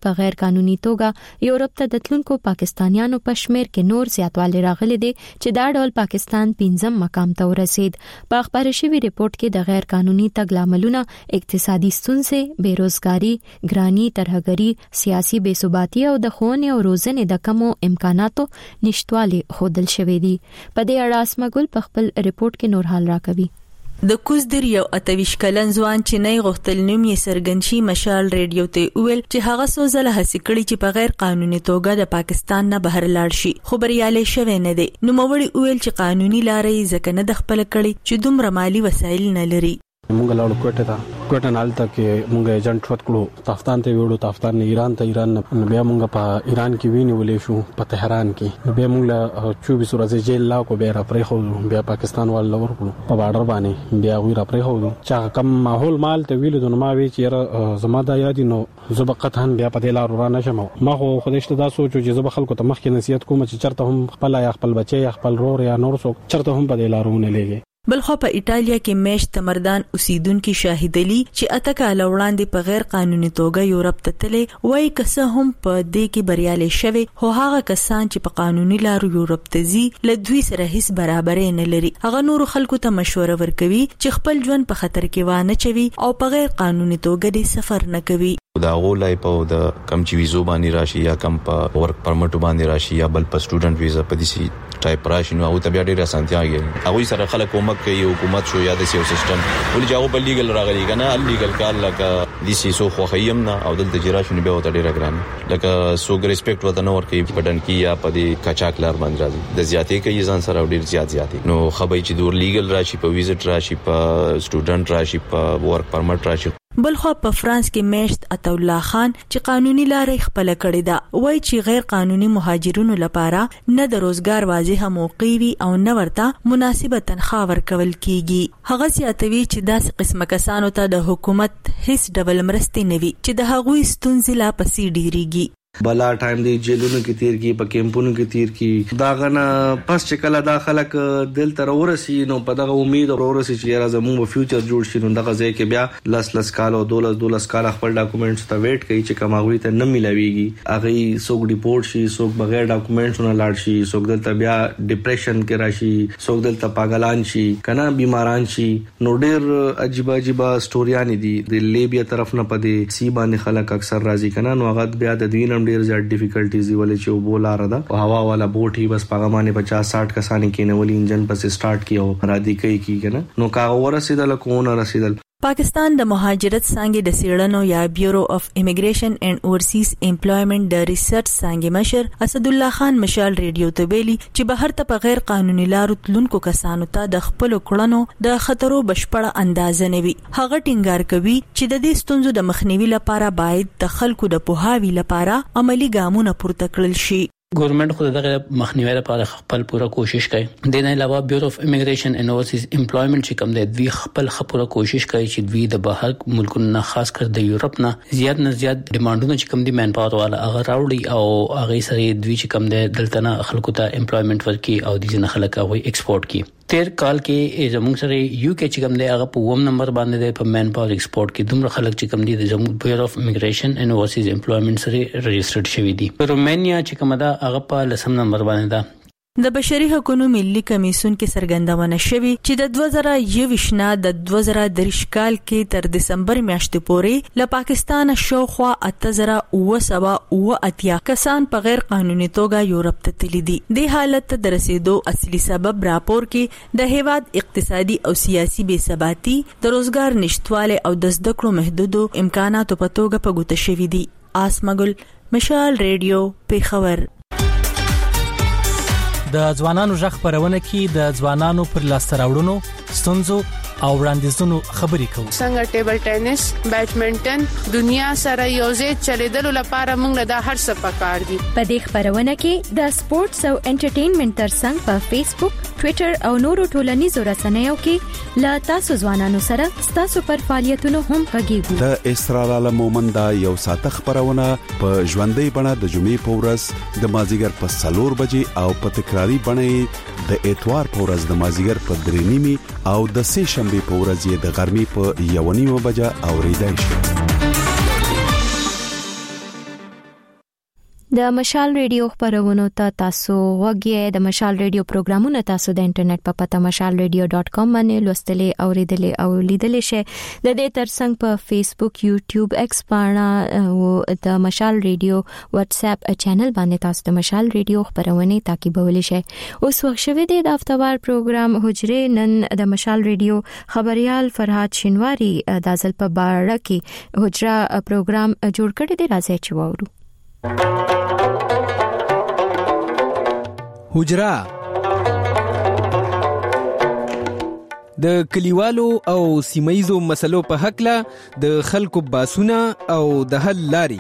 په غیر قانوني توګه یورپ ته د تلونکو پاکستانیانو په شمیر کې نور زیاتوالی راغلی دی چې دا ډول پاکستان پنځم مقام ته ورسید. په خبري شوی ریپورت کې د غیر قانوني تګ لاملونه اقتصادي ستونزې، بیروزګاری، ګرانی، ترهګری، سیاسي بې ثباتي او د ښوونې او روزنې د کمو امکاناتو نشټوالي ښودل شوې دي. په دې اړه اسمګل په خپل ریپورت کې نور حال راکوي. د کوزدر یو اتویش کلن ځوان چې نه غوښتل نوم یې سرګنشي مشال ریډیو ته ویل چې هغه سوزله هڅه کړې چې په غیر قانوني توګه د پاکستان نه بهر لاړ شي، خو بریالي شوی نه دی. نو موري ویل چې قانوني لارې ځکه نه د خپل کړي چې دومره مالی وسایل نه لري. مونږ لاړو کوټه ته کوټه نال ته کې مونږ ایجنټ وټ کړو تافتان ته ویړو تافتان نه ایران ته ایران نه بیا مونږ په ایران کې ویني ولې شو په تهران کې بیا مونږ له چوبیس ورځې جیل لا کو بیا را پرې خو بیا پاکستان وال لور کړو په بارډر باندې بیا وی را پرې خو چې کم ماحول مال ته ویل د نو ما وی چې زما دا یاد نو زبقتهن بیا په دلار را نشم ما خو خودشته دا سوچو چې زب خلکو ته مخکې نصیحت کوم چې چرته هم خپل یا خپل بچي یا خپل رور یا نور څوک چرته هم په دلارونه لګي. بلخو په ایټالیا کې میشت تمردان اوسیدونکو شاهدلی چې اته کال وړاندې په غیر قانوني توګه یورپ ته تللی وای کسه هم په دې کې بریالي شوی، خو هغه کسان چې په قانوني لارو یورپ ته ځي له دوی سره هیڅ برابرې نه لري. هغه نور خلکو ته مشوره ورکوي چې خپل ژوند په خطر کې وانه چوي او په غیر قانوني توګه د سفر نه کوي. دا غولای په د کم چې ویزو باندې راشي یا کم په ورک پرمټ باندې راشي یا بل په سټوډنټ ویزا په دي ټایپ راشي نو او ته بیا ډیره اسانتیاږي. هغه سره خلک کومک کوي، حکومت شو یا د سیو سیستم ولې جاو په لیګل راغلي کنه لیګل کار لکه د سیسو خو خیم نه او دلته جرا شنو به وته ډیره ګران لکه سوګ ریسپیکټ وته نو ور کوي پټن کی یا په دې کچاک لار باندې راځي د زیاتې کوي ځان سره ډیر زیات زیاتې نو خبري چې دور لیګل راشي په ویزټ راشي په سټوډنټ راشي په ورک پرمټ راشي. بلخو په فرانس کې میشت عطا الله خان چې قانوني لارې خپل کړې ده وایي چې غیر قانوني مهاجرونو لپاره نه د روزګار واضح موقع وي او نه ورته مناسبه تنخواه ورکول کیږي. هغه سیاتوي چې داسې قسمه کسانو ته د حکومت هیڅ ډول مرستې نه وي چې د هغوی ستونزې لا پسې ډیریږي. بلا ټایم دی جیلونو کې تیر کی په کیمپونو کې تیر کی دا غنه پس چې کله دا خلک دل تر ورسی نو په دغه امید او ورسی چې را زموږ فیوچر جوړ شي نو دغه ځای کې بیا لاس لاس کال او دولس دولس کال خپل ډاکومېنټس ته ویټ کوي چې کوماوي ته نه ملويږي هغه سوق ډیپورټ شي سوق بغیر ډاکومېنټس نه لاړ شي سوق دلته بیا ډیپریشن کې راشي سوق دلته پاگلان شي کنه بیماران شي نو ډېر عجیب عجیب سټوریان دي د لیبیا طرف نه پدې سی باندې خلک اکثر راځي کنه نو هغه بیا د دوی ډیر زیات ډیفیکلټیز دی ولې چې وبولار ده او هوا والا بوټ هی بس پاګمانه پچاس ساठ کسانی کې نه ولې انجن پس سٹارټ کیو را دي کوي کیږي نه نو کا ورسېدل کوونه رسیدل. پاکستان د مهاجرت څنګه د سیړنو یا بیورو اف امیګریشن اینڈ اورسیز امپلویمنٹ د ریسرچ څنګه مشر اسد الله خان مشال ریډیو ته ویلي چې بهر ته په غیر قانوني لارو تلونکو کسانو ته د خپل کړنو د خطرو بشپړه اندازه نه وي. هغه ټینګار کوي چې د دې ستونزو د مخنیوي لپاره باید د خلکو د پوهاوي لپاره عملی ګامونه پورته کړل شي. ګورنمنت خو دغه مخنیوي لپاره خپل پوره کوشش کوي. د نه علاوه بیورو اف امیګریشن اینڈ اورسیز امپلویمنٹ چې کوم دی دوی خپل خپله کوشش کوي چې دوی د بهر ملکونو نه خاص کر د یورپ نه زیات نه زیات ډیمانډونه چې کوم دي مین پاور والا هغه راوړي او هغه سره دوی چې کوم دی دلته نه خلکو ته امپلویمنٹ ورکي او د ځینې خلک هغه ایکسپورټ کوي. تیر کال کې زموږ سره یو کې چې کوم دی هغه په ووم نمبر باندې دی په مین پاور ایکسپورټ کې دومره خلک چې کوم دي د زموږ بیورو اف امیګریشن اینڈ اورسیز امپلویمنٹ سره رجسټرډ شوی دي. په رومانیا چې کوم دا هغه په لسم نمبر باندې ده. د بشري حقوقو ملي کمیسیون کې څرګندونه شوې چې د دوه زره یوویشت نه د دوه زره دریش کال کې تر دسمبر میاشتې پورې له پاکستان شاوخوا اته زره اوه سوه اوه اتیا کسان په غیر قانوني توګه یورپ ته تللي دي. د حالت ته د رسیدو اصلي سبب راپور کې د هیواد اقتصادي او سیاسي بې ثباتي د روزګار نشټواله او د زده کړو محدودو امکاناتو په توګه په ګوته شوې دي. آسمګل مشال ریډیو پیښور. د ځوانانو ژغ خبرونه کې د ځوانانو پر لاسته راوړنو ستونزو او وړاندیزونو خبرې کوو. څنګه ټیبل ټینس، بیډمنټن دنیا سره یوځای چلیدلو لپاره موږ له هر څه پکار دي. په دې خبرونه کې د سپورتس او انټرټینمنټ ترڅنګ په فیسبوک، ټوئیټر او نورو ټولنیزو رسنیو کې لا تاسو ځوانانو سره تاسو پر فعالیتونو هم غږیږو. د اسرار عالم مومند یو ساعت خبرونه په ژوندۍ بڼه د جمعې په ورځ د مازیګر په سلور بجې او په تکراری بڼه د اتوار په ورځ د مازیګر په درې نیمه او د سه شنبه په ورځ یې د غرمې په یو نیمه بجه اوریدای شي. د مشال ریډیو خبرونه ته تاسو وګورئ. د مشال ریډیو پروګرامونه تاسو د انټرنیټ په پته مشال ریډیو ډاٹ کام باندې لوستلې او ریډلې او لیدلې شئ. د دې ترڅنګ په فیسبوک، یوټیوب، ایکس باندې او د مشال ریډیو واتس اپ چینل باندې تاسو د مشال ریډیو خبرونه تعقیبولی شئ. اوس وخت شوه د هفتهوار پروګرام حجره نن د مشال ریډیو خبريال فرهاد شینواری د ځل په باره کې حجره پروګرام جوړ کړی دی. راځي چې وورو حجره د کلیوالو او سیمایزو مسلو په حق له د خلکو باسونه او د حل لاري.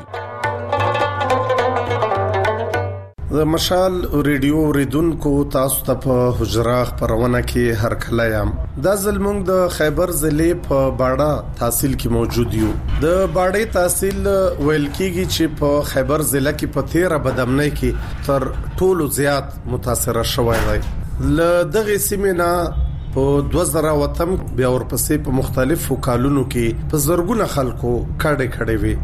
د مشال ریډیو ریدونکو تاسو ته په حجره خبرونه کې هر کله یم. دا زلمونږ د خیبر ضلع په باړه تحصیل کې موجود یو. د باړې تحصیل ویل کېږي چې په خیبر ضلع کې په تیره بدامنۍ کې تر ټولو زیات متاثر شوی دی. ل دغه سیمه په دوه زره وتم بیا ورپسې په مختلفو کالونو کې په زرګونه خلکو کډې کډې وي.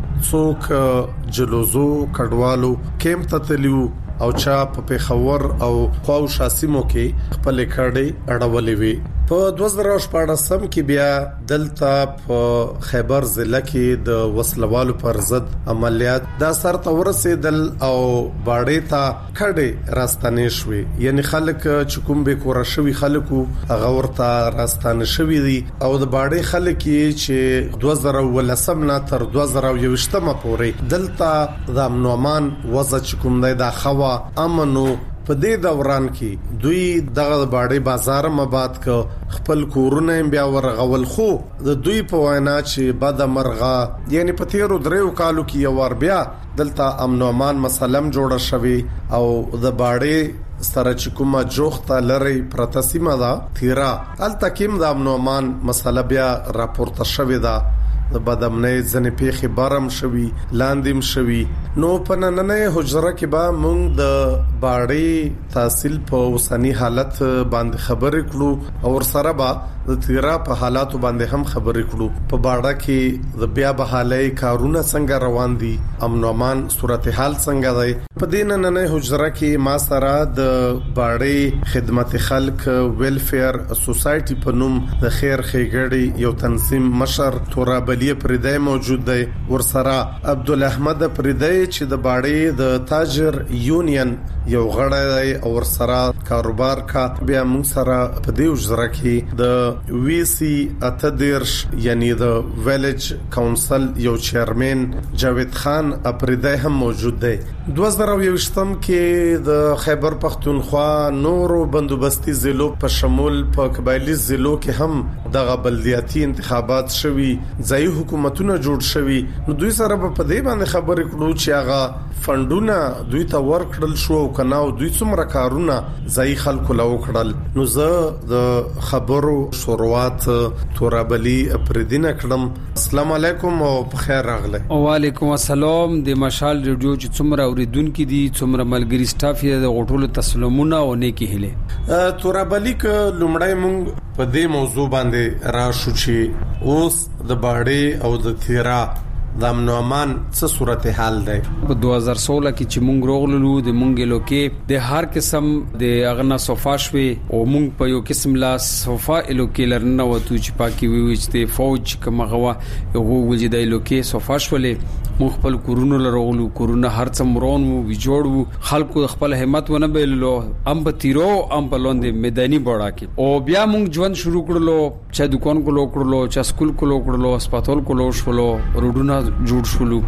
څوک جلوزو کډوالو کیمپ ته تلو او چا په پیښور او خواو شاسمو کې خپل کډې اړولې وي. په دوه زره شپږم کې بیا دلته په خیبر ضلع کې د وسلوالو پر ضد عملیات د سر تورسېدل او باړې ته کډې راستنې شوې. یعنی خلک چې کوم به کور شوی خلکو هغه ورته راستنې شوې دي او د باړې خلک چې دوه زره ولسم نه تر دوه زره یوشتمه پورې دلته د امن امان وضع چې کوم دی د خوا امنو په دې دوران کې دوی دغه باړې بازار مباد ک خپل کورونه بیا ورغول. خو د دوی په وینا چې بعد مرغه یعنی په تیرو دریو کالو کې یو ور بیا دلته امن او امان مسلم جوړه شوی او د باړې سره چې کومه جوخته لري پرتسیمه دا تیرا ال تکیم د امن او امان مسله بیا راپورته شوی دا. د بدامنۍ ځنې پیخي بارم شوی لاندیم شوی. نو په نننې حجره کې با مونږ د باړې تحصیل په اوسنی حالت باندې خبرې کړو او سره با د تیرا په حالاتو باندې هم خبرې کړو. په باړه کې د بیا بحالۍ کارونه څنګه روان دي، امن او امان صورتحال څنګه دی. په دې نننې حجره کې ما سره د باړې خدمت خلک ویلفیر سوسایټي په نوم د خیر خېګړې یو تنظیم مشر تورابلی پردای موجود دی. ورسره عبدالاحمد پردای چې د باړې د تاجر یونین یو غړی دی او ورسره کاروبار کا. بیا موږ سره په دې حجره کې د وی سی اتدیرش یعنی د ویلیج کونسل یو چیرمن جاوید خان پردای هم موجود دی. دوه زره یوشتم کې د خیبر پختونخوا نورو بندوبستي ضلعو په شمول په قبایلی ضلعو کې هم دغه بلدیاتي انتخابات شوي، ځای حکومتونه جوړ شوي. نو دوی سره په دې باندې خبرې کړو چې هغه فندونه دوی ته ورکړل شو او کنه دوی څومره کارونه ځای خلکو لا وکړل. نو زه د خبرو شروعات تورابلی پردینه کړم. السلام علیکم او بخیر راغله. وعلیکم السلام. د مشال ریډیو چې څومره اوریدونکو دي څومره ملګری سټاف یې د غټولو تسلیمونه او نیکی هله. تورابلی ک لومړی مونږ په دې موضوع باندې راشو چې اوس د باړې او د تیرا د امن او امان څه صورتحال دی. په دوه زره سولہ کې چې مونږ روغلو د مونږ لوکې د هر قسم د اغنا صفا شوي او مونږ په یو قسم لا صفا لوکې لرنه وته چې پاکي وي چې فوج کوم غوا یو وګړي د لوکې صفا شولې. مونږ خپل کورونو لرغلو کورونه هر څه مرون وو وی جوړو خلکو خپل همت ونه بیللو ام په تیرو ام په لوندې میداني بوړه کې او بیا مونږ ژوند شروع کړلو چې دکان کو لوکړلو چې سکول کو لوکړلو هسپتال کو لوشلو روډونه جوړ شولو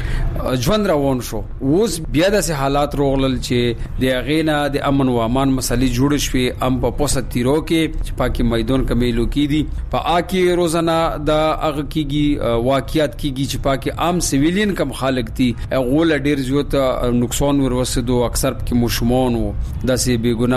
ژوند روان شو. اوس بیا د حالات روغلل چې د اغینا د امن او امان مسلې جوړ شوې ام په پوسه تیرو کې چې پاکي میدان کمیلو کې دي په اکی روزانه د اغه کیږي واقعیت کیږي چې پاکي عام سیویلین کم خلک دي غول ډیر زیات نقصان ورسېدو اکثر کې مشمون او داسې بیګنا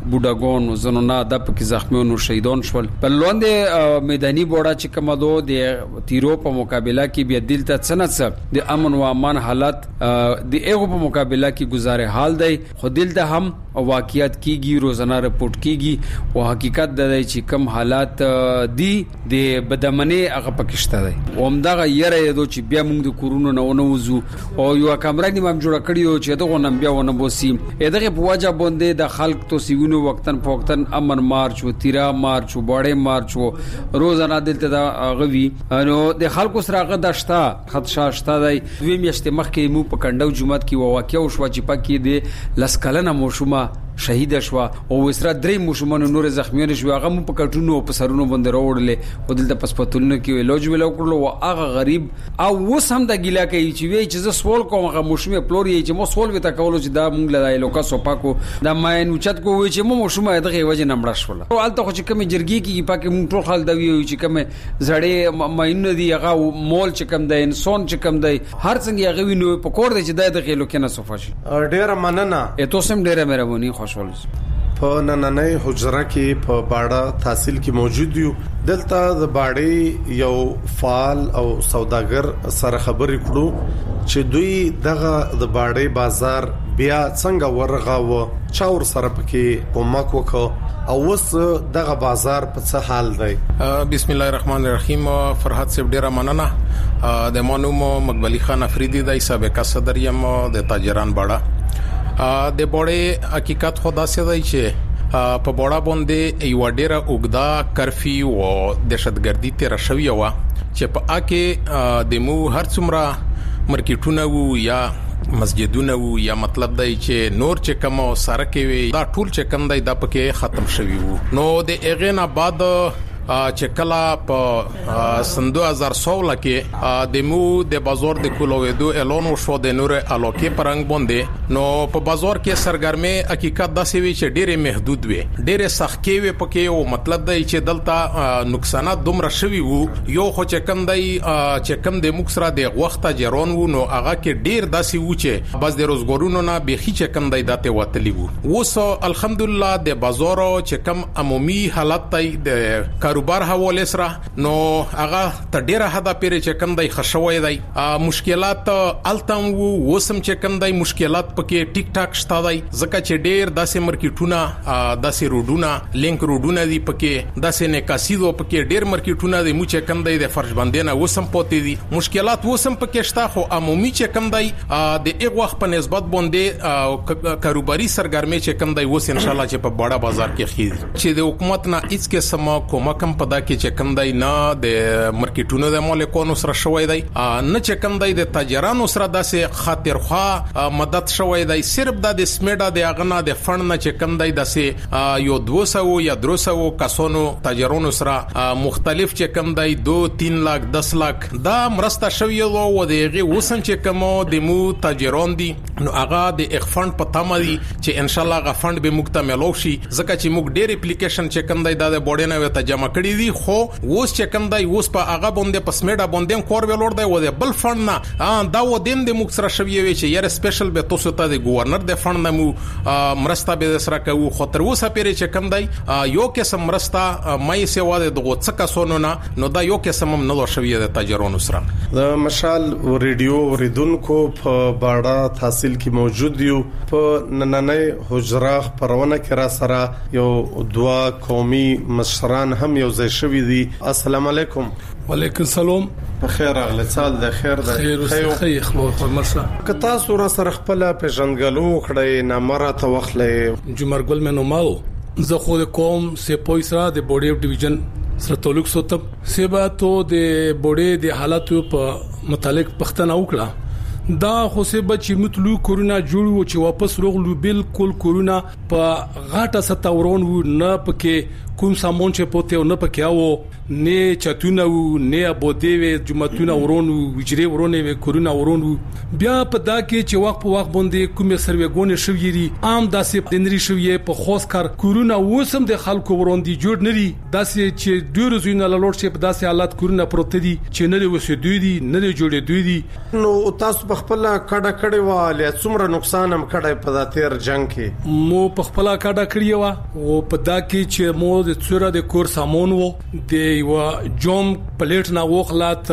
بوډاګون زنونه د پکې زخمیونو شهیدان شول په لوند میداني بوډا چې کومه دو د تیرو په مقابله کې بیا دلته څنګه د امن او امان حالت د ایغو په مقابله کې گزاره حال دی خو دلته هم واقعیت کیږي روزانه رپورټ کیږي او حقیقت د چې کم حالات دي د بدمنه هغه پکشته دی او همدغه یره دو چې بیا موږ د کورونا نه ونوزو او یو کیمرا نیمه جوړ کړیو چې دغه نن بیا ونه بوسي دغه په وجه باندې د خلک تو سیونو وختن فوختن امن مارچ او تیرا مارچ او باډه مارچ او روزانه دلته دا غوي نو د خلکو سره دشتا خدشه شته دی دوی میاشتې مخکې مو په کندو جمعات کې واقعیا شو چې پکې د لسکلنه موشومه شهید شو او وسره درې مشمون نور زخمیان شو هغه مو په کټونو په سرونو باندې راوړل او دلته پسپتولنه کې علاج ویلو کړلو او هغه غریب او وسم د ګیلا کوي چې وی چې ز سوال کوم هغه مشمه پلوري چې مو سوال وته کولو چې دا مونږ لای لوکا سوپاکو دا ماین اوچت کو وی چې مو مشمه دغه وجه نمړ شول او الته خو چې کوم جرګي کې پاکه مونږ ټول خل دوی چې کوم زړې ماین دی هغه مول چې کوم د انسان چې کوم دی هر څنګه هغه وینو په کور دی چې دغه لوکا نه صفاشي ډیر مننه اته سم ډیر مهرباني خوشحال په نننۍ حجره کې په باډا تحصیل کې موجود یو دلته د باډې یو فعال او سوداګر سره خبرې کړو چې دوی دغه د باډې بازار بیا څنګه ورغاوه چا ور سره پکې کومک وکړو او وس دغه بازار په څه حال دی بسم الله الرحمن الرحیم فرحت صاحب ډیره مننه د مونوم مقبلی خان افریدی د سابقه صدر یم د تاجران باډا د بوړې حقیقت خدا سي دی چې په بوړا باندې یو ډیره اوګدا کرفیو او دهشتګردي تیر شوی و چې په اکه د مو هر څومره مارکیټونه وو یا مسجدونه وو یا مطلب دی چې نور چې کوم سره کې دا ټول چې کوم دی د پکې ختم شوی وو نو د اغینا بعد چې کلا په سن دو هزار سولہ کې د مو د بازار د کولوېدو اعلان وشو د نور الوکې پرنګ باندې نو په بازار کې سرګرمي حقیقت د سوي چې ډېر محدود وي ډېر سخت کې وي پکې او مطلب دی چې دلته نقصانات دومره شوي وو یو خو چې کم دی چې کم د مکسره د وخته جرون وو نو هغه کې ډېر داسي وو چې بس د روزګارونو نه بيخي چې کم دی دته وتلی وو وسو الحمدلله د بازار چې کم عمومي حالت دی د کاروبار حواله سره نو هغه ته ډیره حدا پیری چې کم دی خښوي دی مشکلات التم وو وسم چې کم دی مشکلات پکې ټیک ټاک شته دی ځکه چې ډیر داسې مارکیټونه داسې روډونه لینک روډونه دی پکې داسې نکاسیدو پکې ډیر مارکیټونه دی مو چې کم دی د فرش باندې نه وسم پوتې دي مشکلات وسم پکې شته خو عمومي چې کم دی د ایغ وخت په نسبت باندې کاروباري سرګرمي چې کم دی وس ان شاء الله چې په بڑا بازار کې خېږي چې د حکومت نه هیڅ کې سم کومه کم پدا کې چې کم دی نه د مارکیټونو د مالکونو سره شوی دی نه چې کم دی د تاجرانو سره داسې خاطرخوا مدد شوی دی صرف د سمیډا د اغنا د فند نه چې کم دی داسې یو دوه سوه یا درې سوه کسانو تاجرانو سره مختلف چې کم دی دو تین لاک دس لاک دا مرسته شوی او دغه وسم چې کم د مو تاجران دي نو هغه د اخفند په تمه دي چې ان شاء الله غ فند به مکمل شي ځکه چې موږ ډېر اپلیکیشن چې کم دی د بورډ نه ته جمع کړی دي خو اوس چې کم دی اوس په هغه باندې په سمیډا باندې کور ویلور دی و د بل فند نه دا و دیم د مکسره شوی وی چې یاره سپیشل به تاسو ته د گورنر د فند نمو مرسته به سره کوو خو تر اوسه پیری چې کم دی یو قسم مرسته مې سیوا د دغه څکه سونو نه نو دا یو قسم نه لور شوی د تاجرونو سره د مشال ریډیو ریدونکو په باډا تحصیل کې موجود یو په نننۍ حجره پرونه کې را سره یو دوا قومي مشران هم یو ځای شوی دي السلام علیکم وعلیکم السلام بخیر اغله سال د خیر د خیر خو مرسا کتا سور سره خپل پیژنګلو کړي نامره توخلې جمرګل مې نو ماو زه خو د کوم سپوي سره د بوډي ډیویژن سره تعلق سوتم سبا ته د بوډي د حالاتو په متعلق پښتنه وکړه دا خو سه بچی متلو کورونا جوړو چې واپس روغلو بالکل کورونا په غاټه ستورون و نه پکې کوم سامان چې پوته نه پکاو نه چتونه نه ابودې جمعتونه ورونو وجري ورونه کورونه ورونو بیا په دا کې چې وخت په وخت باندې کومه سروګونه شویری عام داسې دنري شوی په خوښ کار کورونه وسم د خلکو وروندي جوړ نری داسې چې ډیر زینه لوړ شي په داسې حالت کورونه پروت دي چې نه وسې دوی دي نه جوړې دوی دي نو تاسو په خپل کډه کړي واله څومره نقصان هم کړي په داتیر جنگ کې مو په خپل کډه کړی و او په دا کې چې مو د څوره د کور سامان وو د یو جوم پلیټ نه وخلات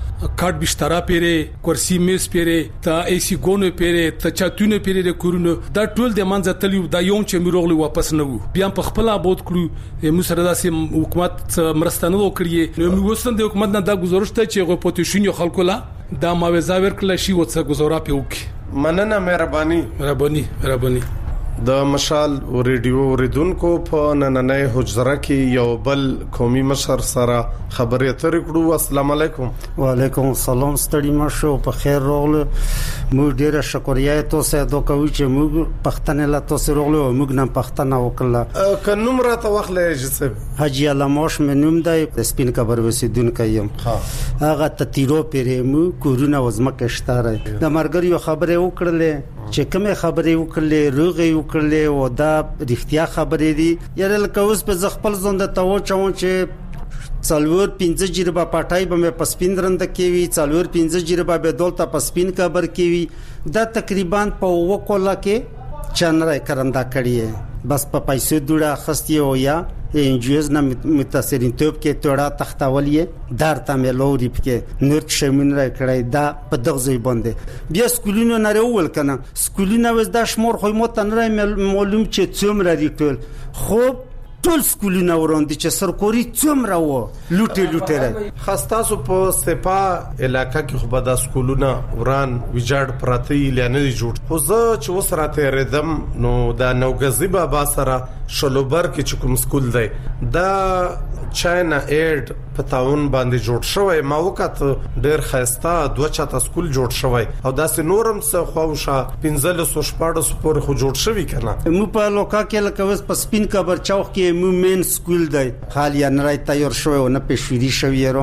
کټ بستر پیره کرسي میز پیره تا ایسی ګونو پیره تا چاتونه پیره د کورونو دا ټول د منځ تلیو دا یوم چې میروغلی واپس نه وو بیا په خپل آباد کړو مو سره داسې حکومت مرستانه وکړي نو موږ وسند د حکومت نه دا گزارش ته چې غو پوتیشن یو خلکو لا دا ماوزا ورکل شي او څه گزاره پیوکي مننه مهرباني مهرباني مهرباني د مشال ریډیو ریدونکو په نننې حجره کې یو بل قومي مشر سره خبرې اترې کړو. السلام علیکم. وعلیکم السلام. ستړي مشو په خیر راغله. موږ ډیره شکریا تاسو ته کوي چې موږ پښتنه لا تاسو راغله او موږ نن پښتنه وکړه. ک نوم راته واخلې جسب حاجی علاموش مې نوم دی د سپین کبر وسیدونکو یم. هغه تتیرو پیرې مو کورونه وزمکه شتاره د مرګریو خبره وکړلې چې کومه خبره وکړلې روغي وکړلې او دا رښتیا خبرې دي. یاره لکه اوس په خپل ځوند ته و چون چې څلور پنځه جریبه پټای به مې پسپین درنده کیوي څلور پنځه جریبه به دولت پسپین کبر کیوي دا تقریبا په وکولا کې چنره کرنده کړی بس په پیسې دوړه خستی او یا انجوز نه متاثرین توپ کې توړه تختاولې دار ته ملوري پکې نور شمن را کړی دا په دغه ځای باندې بیا سکولونو نه ول کنه سکولونه وز د شمور خو مو تنره معلوم چې څومره دي ټول خو ټول سکولونه وروندي چې سرکوري څومره و لوټه لوټه خاصتاسو په سپا علاقې کې خو به د سکولونه وران ویجاړ پراتی لانه جوړ خو زه چې وسراته ردم نو دا نوګزی بابا سره شلوبر کې چې کوم سکول دی دا چاینا ایډ پتاون باندې جوړ شوی ما وکړه ډېر خاسته دوه چاته سکول جوړ شوی او داسې نورم څه خوښه پنځل سو شپاړس پورې خو جوړ شوی کنه مو په لوکا کې لکه وس په سپین کبر چوک کې مو مین سکول دی خالی نه راي تیار شوی او نه پېښوري شوی ورو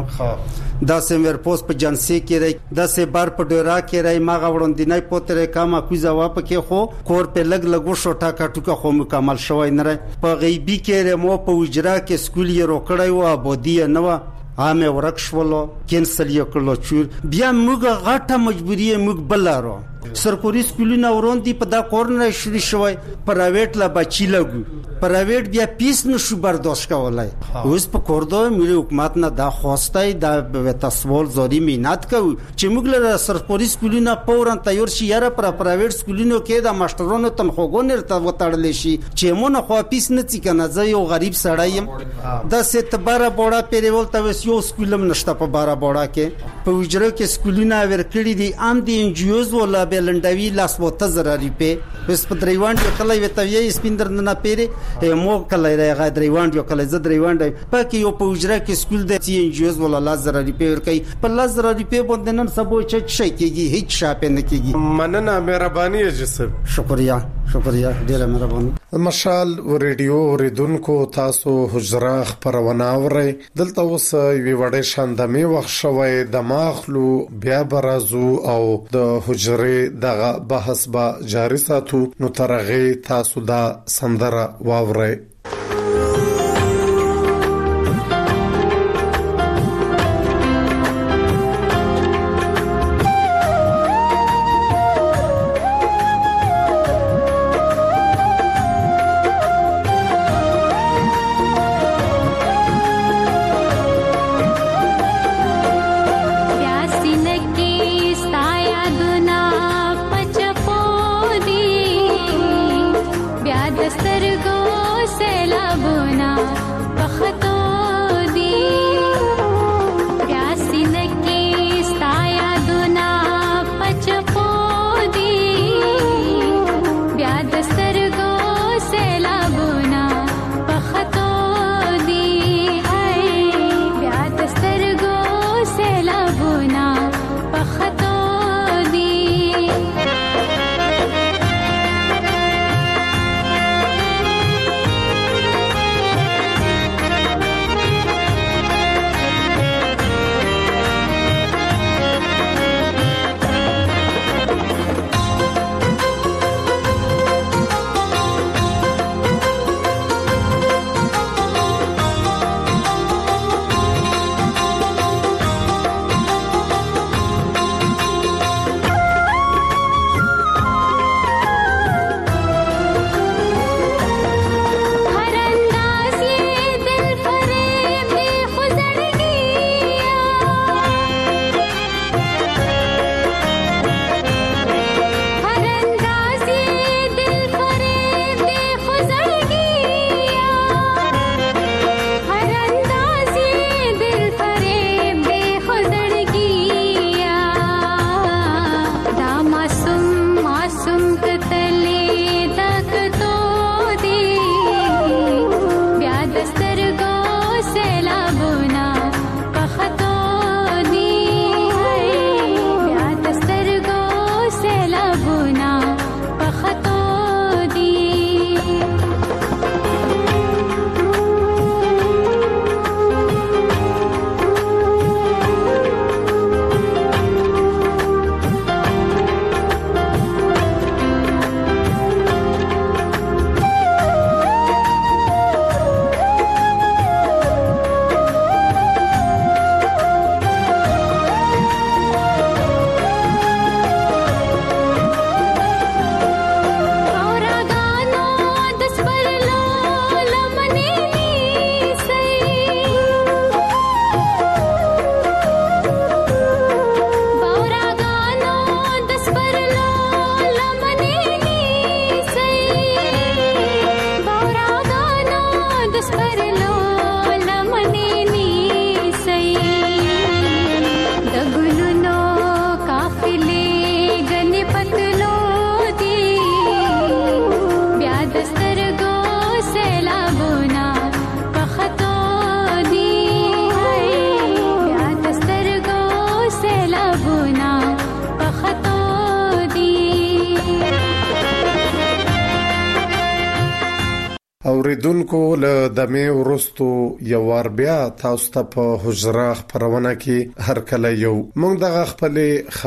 دا سمور پوس په جنسي کې راي دا سه بار په ډورا کې راي ما غوړندې نه پوتره کما کوزا وا پکې خو کور په لګ لګو شو ټاکا ټوکا خو مکمل شوی نه راي په غیبی کې مو په وجرا کې سکول یې روکړای و ابودی نه و عامه ورکشولو کینسل یو کړلو چور بیا موږ غټه مجبوری موږ بلارو سرکوري سکولونه وروندي په دا کورنر شری شوی پرایویټ لا بچی لګو پرایویټ بیا پیس نشو برداشت کولای اوس په کوردو ملي حکومت نه دا خوستای دا به تاسوول زوري مینات کو چې موږ له سرکوري سکولونه پورن تیار شي یاره پر پرایویټ سکولونو کې دا ماشټرونو تنخواګون ته وتړل شي چې مونږ خو پیس نه څی کنه زه یو غریب سړی يم دا ست بارا بوړه پیریول ته یو سکولم نشته په بارا بوړه کې په وجره کې سکولونه ورکړي دي ام دي انجیوز ولا لندوی لاس وته زراري په بس په دریوان یو کله وي ته یې سپیندر نه پیری مو کله راغی دریوان یو کله ز دریوان پکې یو په وجره کې سکول د سی انجیوز ولا لاس زراري په ور کوي په لاس زراري په باندې نن سبو چې شي کېږي هیڅ شاپ نه کېږي. مننه مهرباني جسب. شکریا شکریا ډیره مهرباني. مشال ریډیو ریدونکو تاسو حجره خبرونه اورئ دلته اوس وی وړې شاندمه وخت شوی د ماخلو بیا برازو او د حجره دغه بحث با جاری ساتو نو ترغه تاسو دا سندره واورئ. से اوریدونکو له دمه ورستو یو ور بیا تاسو ته په حجره خبرونه کې هر کله یو موږ دغه خپل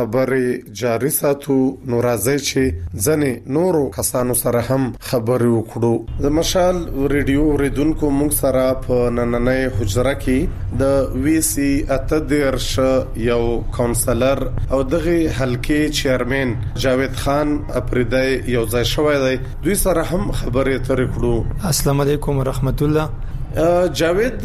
خبرې جاري ساتو نو راځي چې ځنې نورو کسانو سره هم خبرې وکړو د مشال ریډیو اوریدونکو موږ سره په نننۍ حجره کې د وی سی اتدرش یو کونسلر او دغه حلقې چیرمن جاوید خان اپریدای یو ځای شوی دی دوی سره هم خبرې ترې کړو. السلام علیکم ورحمت الله. جاوید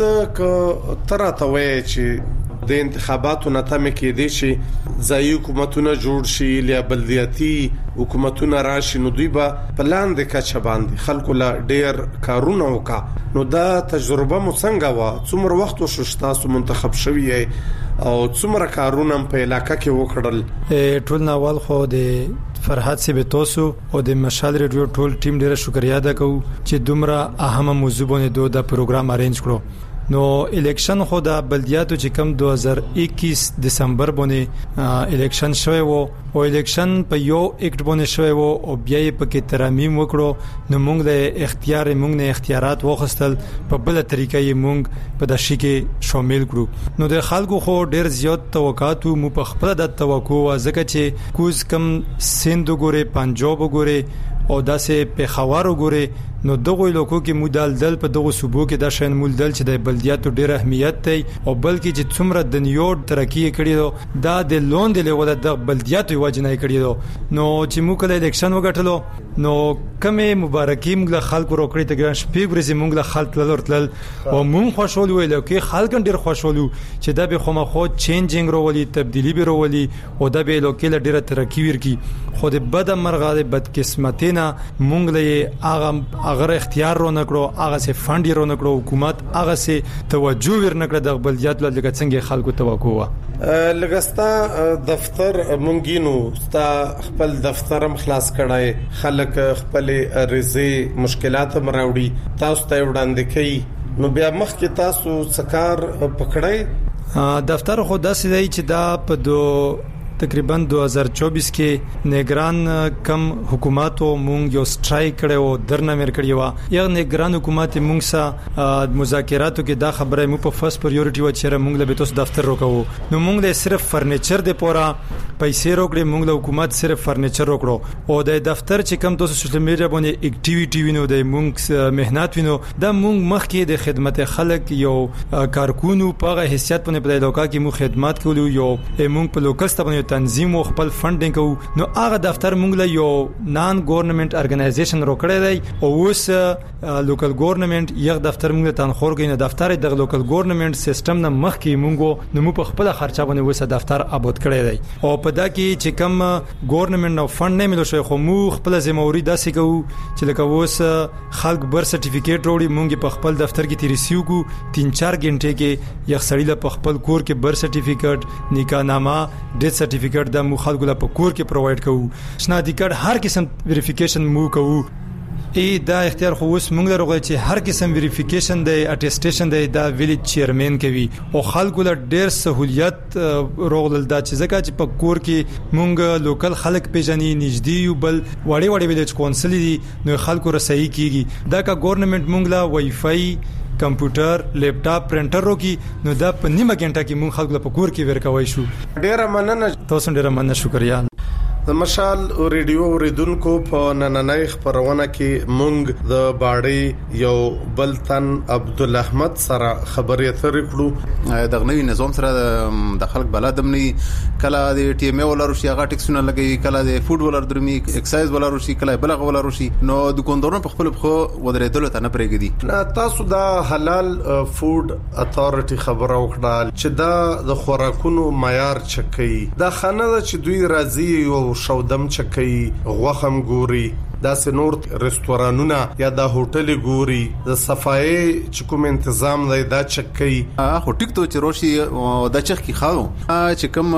ک تر ته وای چې د انتخاباتو نتامه کې دي چې ځای حکومتونه جوړ شي یا بلدیاتي حکومتونه راشي نو دوی به پلان د کچ باندې خلکو لا ډیر کارونه وکا نو دا تجربه مو څنګه وا څومره وخت وشو تاسو منتخب شوی او څومره کارونه په علاقې کې وکړل؟ ټول نوال خو د فرحات سی به تاسو او د مشال ریډیو ټول ټیم ډیره شکریا ادا کوم چې دومره اهمه موضوع باندې دوه د پروګرام ارینج کړو. نو الیکشن خو د بلدیاتو چې کم دو هزار اکیس دسمبر باندې الیکشن شوی وو او الیکشن په یو اکټ باندې شوی وو او بیا یې په کې ترامیم وکړو نو موږ د اختیار موږ نه اختیارات وخستل په بل طریقې یې موږ په دشي کې شامل کړو. نو د خلکو خو ډیر زیات توقعات مو په خپل د توقع ځکه چې کوز کم سند وګوره پنجاب وګوره او داسې په خاور وګوره نو دغه لوکو کې مودال دل په دغه صوبو کې د شین مول دل چې د بلدیاتو ډیر اهمیت دی او بلکې چې څومره د نیو ترقی کړي دو دا د لون د لیول د بلدیاتو وجنه کړي دو نو چې مو کله الیکشن وګټلو نو کمه مبارکي موږ خلکو روکړی ته ګران شپې ورځې موږ خلک لورتل او موږ خوشاله ویل کې خلک ډیر خوشاله چې دا به خو مخو چینجینګ رولي تبدیلی به رولي او دا به لوکل ډیره ترقی ورکی خو د بد مرغه د بدقسمتینا موږ له هغه اگر اختیار رو نکړو هغه سه فند رو نکړو حکومت هغه سه توجه ور نکړه د بلدیات لږ څنګه خلکو توقع وا لګستا دفتر مونږینو ستا خپل دفتر هم خلاص کړای خلک خپل ارزي مشکلات مراوړي تاسو ته وړاندې کوي نو بیا مخکې تاسو څکار پکړای دفتر خو داسې دی چې دا په دو تقریبا دو هزار چوبیس کې نگران کم حکومتو مونږ یو سټرایک کړو درنه مر کړیو یو نگران حکومت مونږ سره مذاکراتو کې دا خبره مو په فرست پریورټي و چې مونږ له بیتوس دفتر روکو نو مونږ له صرف فرنیچر د پورا پیسې روکړې مونږ له حکومت صرف فرنیچر روکړو او د دفتر چې کم تاسو سوشل میډیا باندې اکټیویټي وینو د مونږ مهنت وینو دا مونږ مخکې د خدمت خلک یو کارکونو په حیثیت باندې په لوکا کې مو خدمات کولو یو مونږ په لوکل ستبنه تنظیم او خپل فندینګ کو نو هغه دفتر مونږ له یو نان ګورنمنت ارګنایزیشن روکړی دی او اوس لوکل ګورنمنت یو دفتر مونږ ته تنخور کینې دفتر د لوکل ګورنمنت سیستم نه مخ کې مونږ نو په خپل خرچه باندې وسه دفتر آباد کړی دی او په دا کې چې کم ګورنمنت نو فند نه ملو شي خو مو خپل ذمہواری داسې کوو چې لکه اوس خلک بر سرټیفیکیټ وروړي مونږ په خپل دفتر کې تیریسیو کو تین چار غنټه کې یو سړی له خپل کور کې بر سرټیفیکیټ نکاحنامه ډیث سرټیفیکیټ د مو خلکو له په کور کې پرووایډ کوو شناختی کارت هر قسم ویریفیکیشن مو کوو ای دا اختیار خو اوس موږ لرغه چې هر قسم ویریفیکیشن دی اټیسټیشن دی دا ویلیج چیرمن کوي او خلکو له ډیر سہولیت روغل دا چې ځکه چې په کور کې موږ لوکل خلک پیژني نږدې یو بل وړي وړي ویلیج کونسل دي نو خلکو رسایي کیږي دا کا ګورنمنت موږ لا وای فای کمپیوټر لیپټاپ پرنټر روکی نو دا په نیمه غنټه کې مونږ خلکو په کور کې ورکوي شو. ډیر مننه تاسو ډیر مننه شکریا. د مشال ریډیو ریدونکو په نننۍ خبرونه کې مونږ د باړې یو بلتن عبدالرحمت سره خبرې اترې کړو د غنوي نظام سره د خلک بلادم نه کله د ټي ام ولر شي هغه ټیکسونه لګي کله د فود ولر درمي ایکسایز ولر شي کله بلغ ولر شي نو د کوندورونو په خپل خو ودرېدل ته نه پرېږدي. تاسو د حلال فود اتارټي خبره وکړه چې دا د خوراکونو معیار چکي دا خانه چې دوی راځي او شودم چکی غوخم ګوري دا سنور رستورانونه یا د هوټل ګوري د صفای چې کوم تنظیم دی دا چکی خو ټیک ته چې روشي د چخ کی خاو چې کوم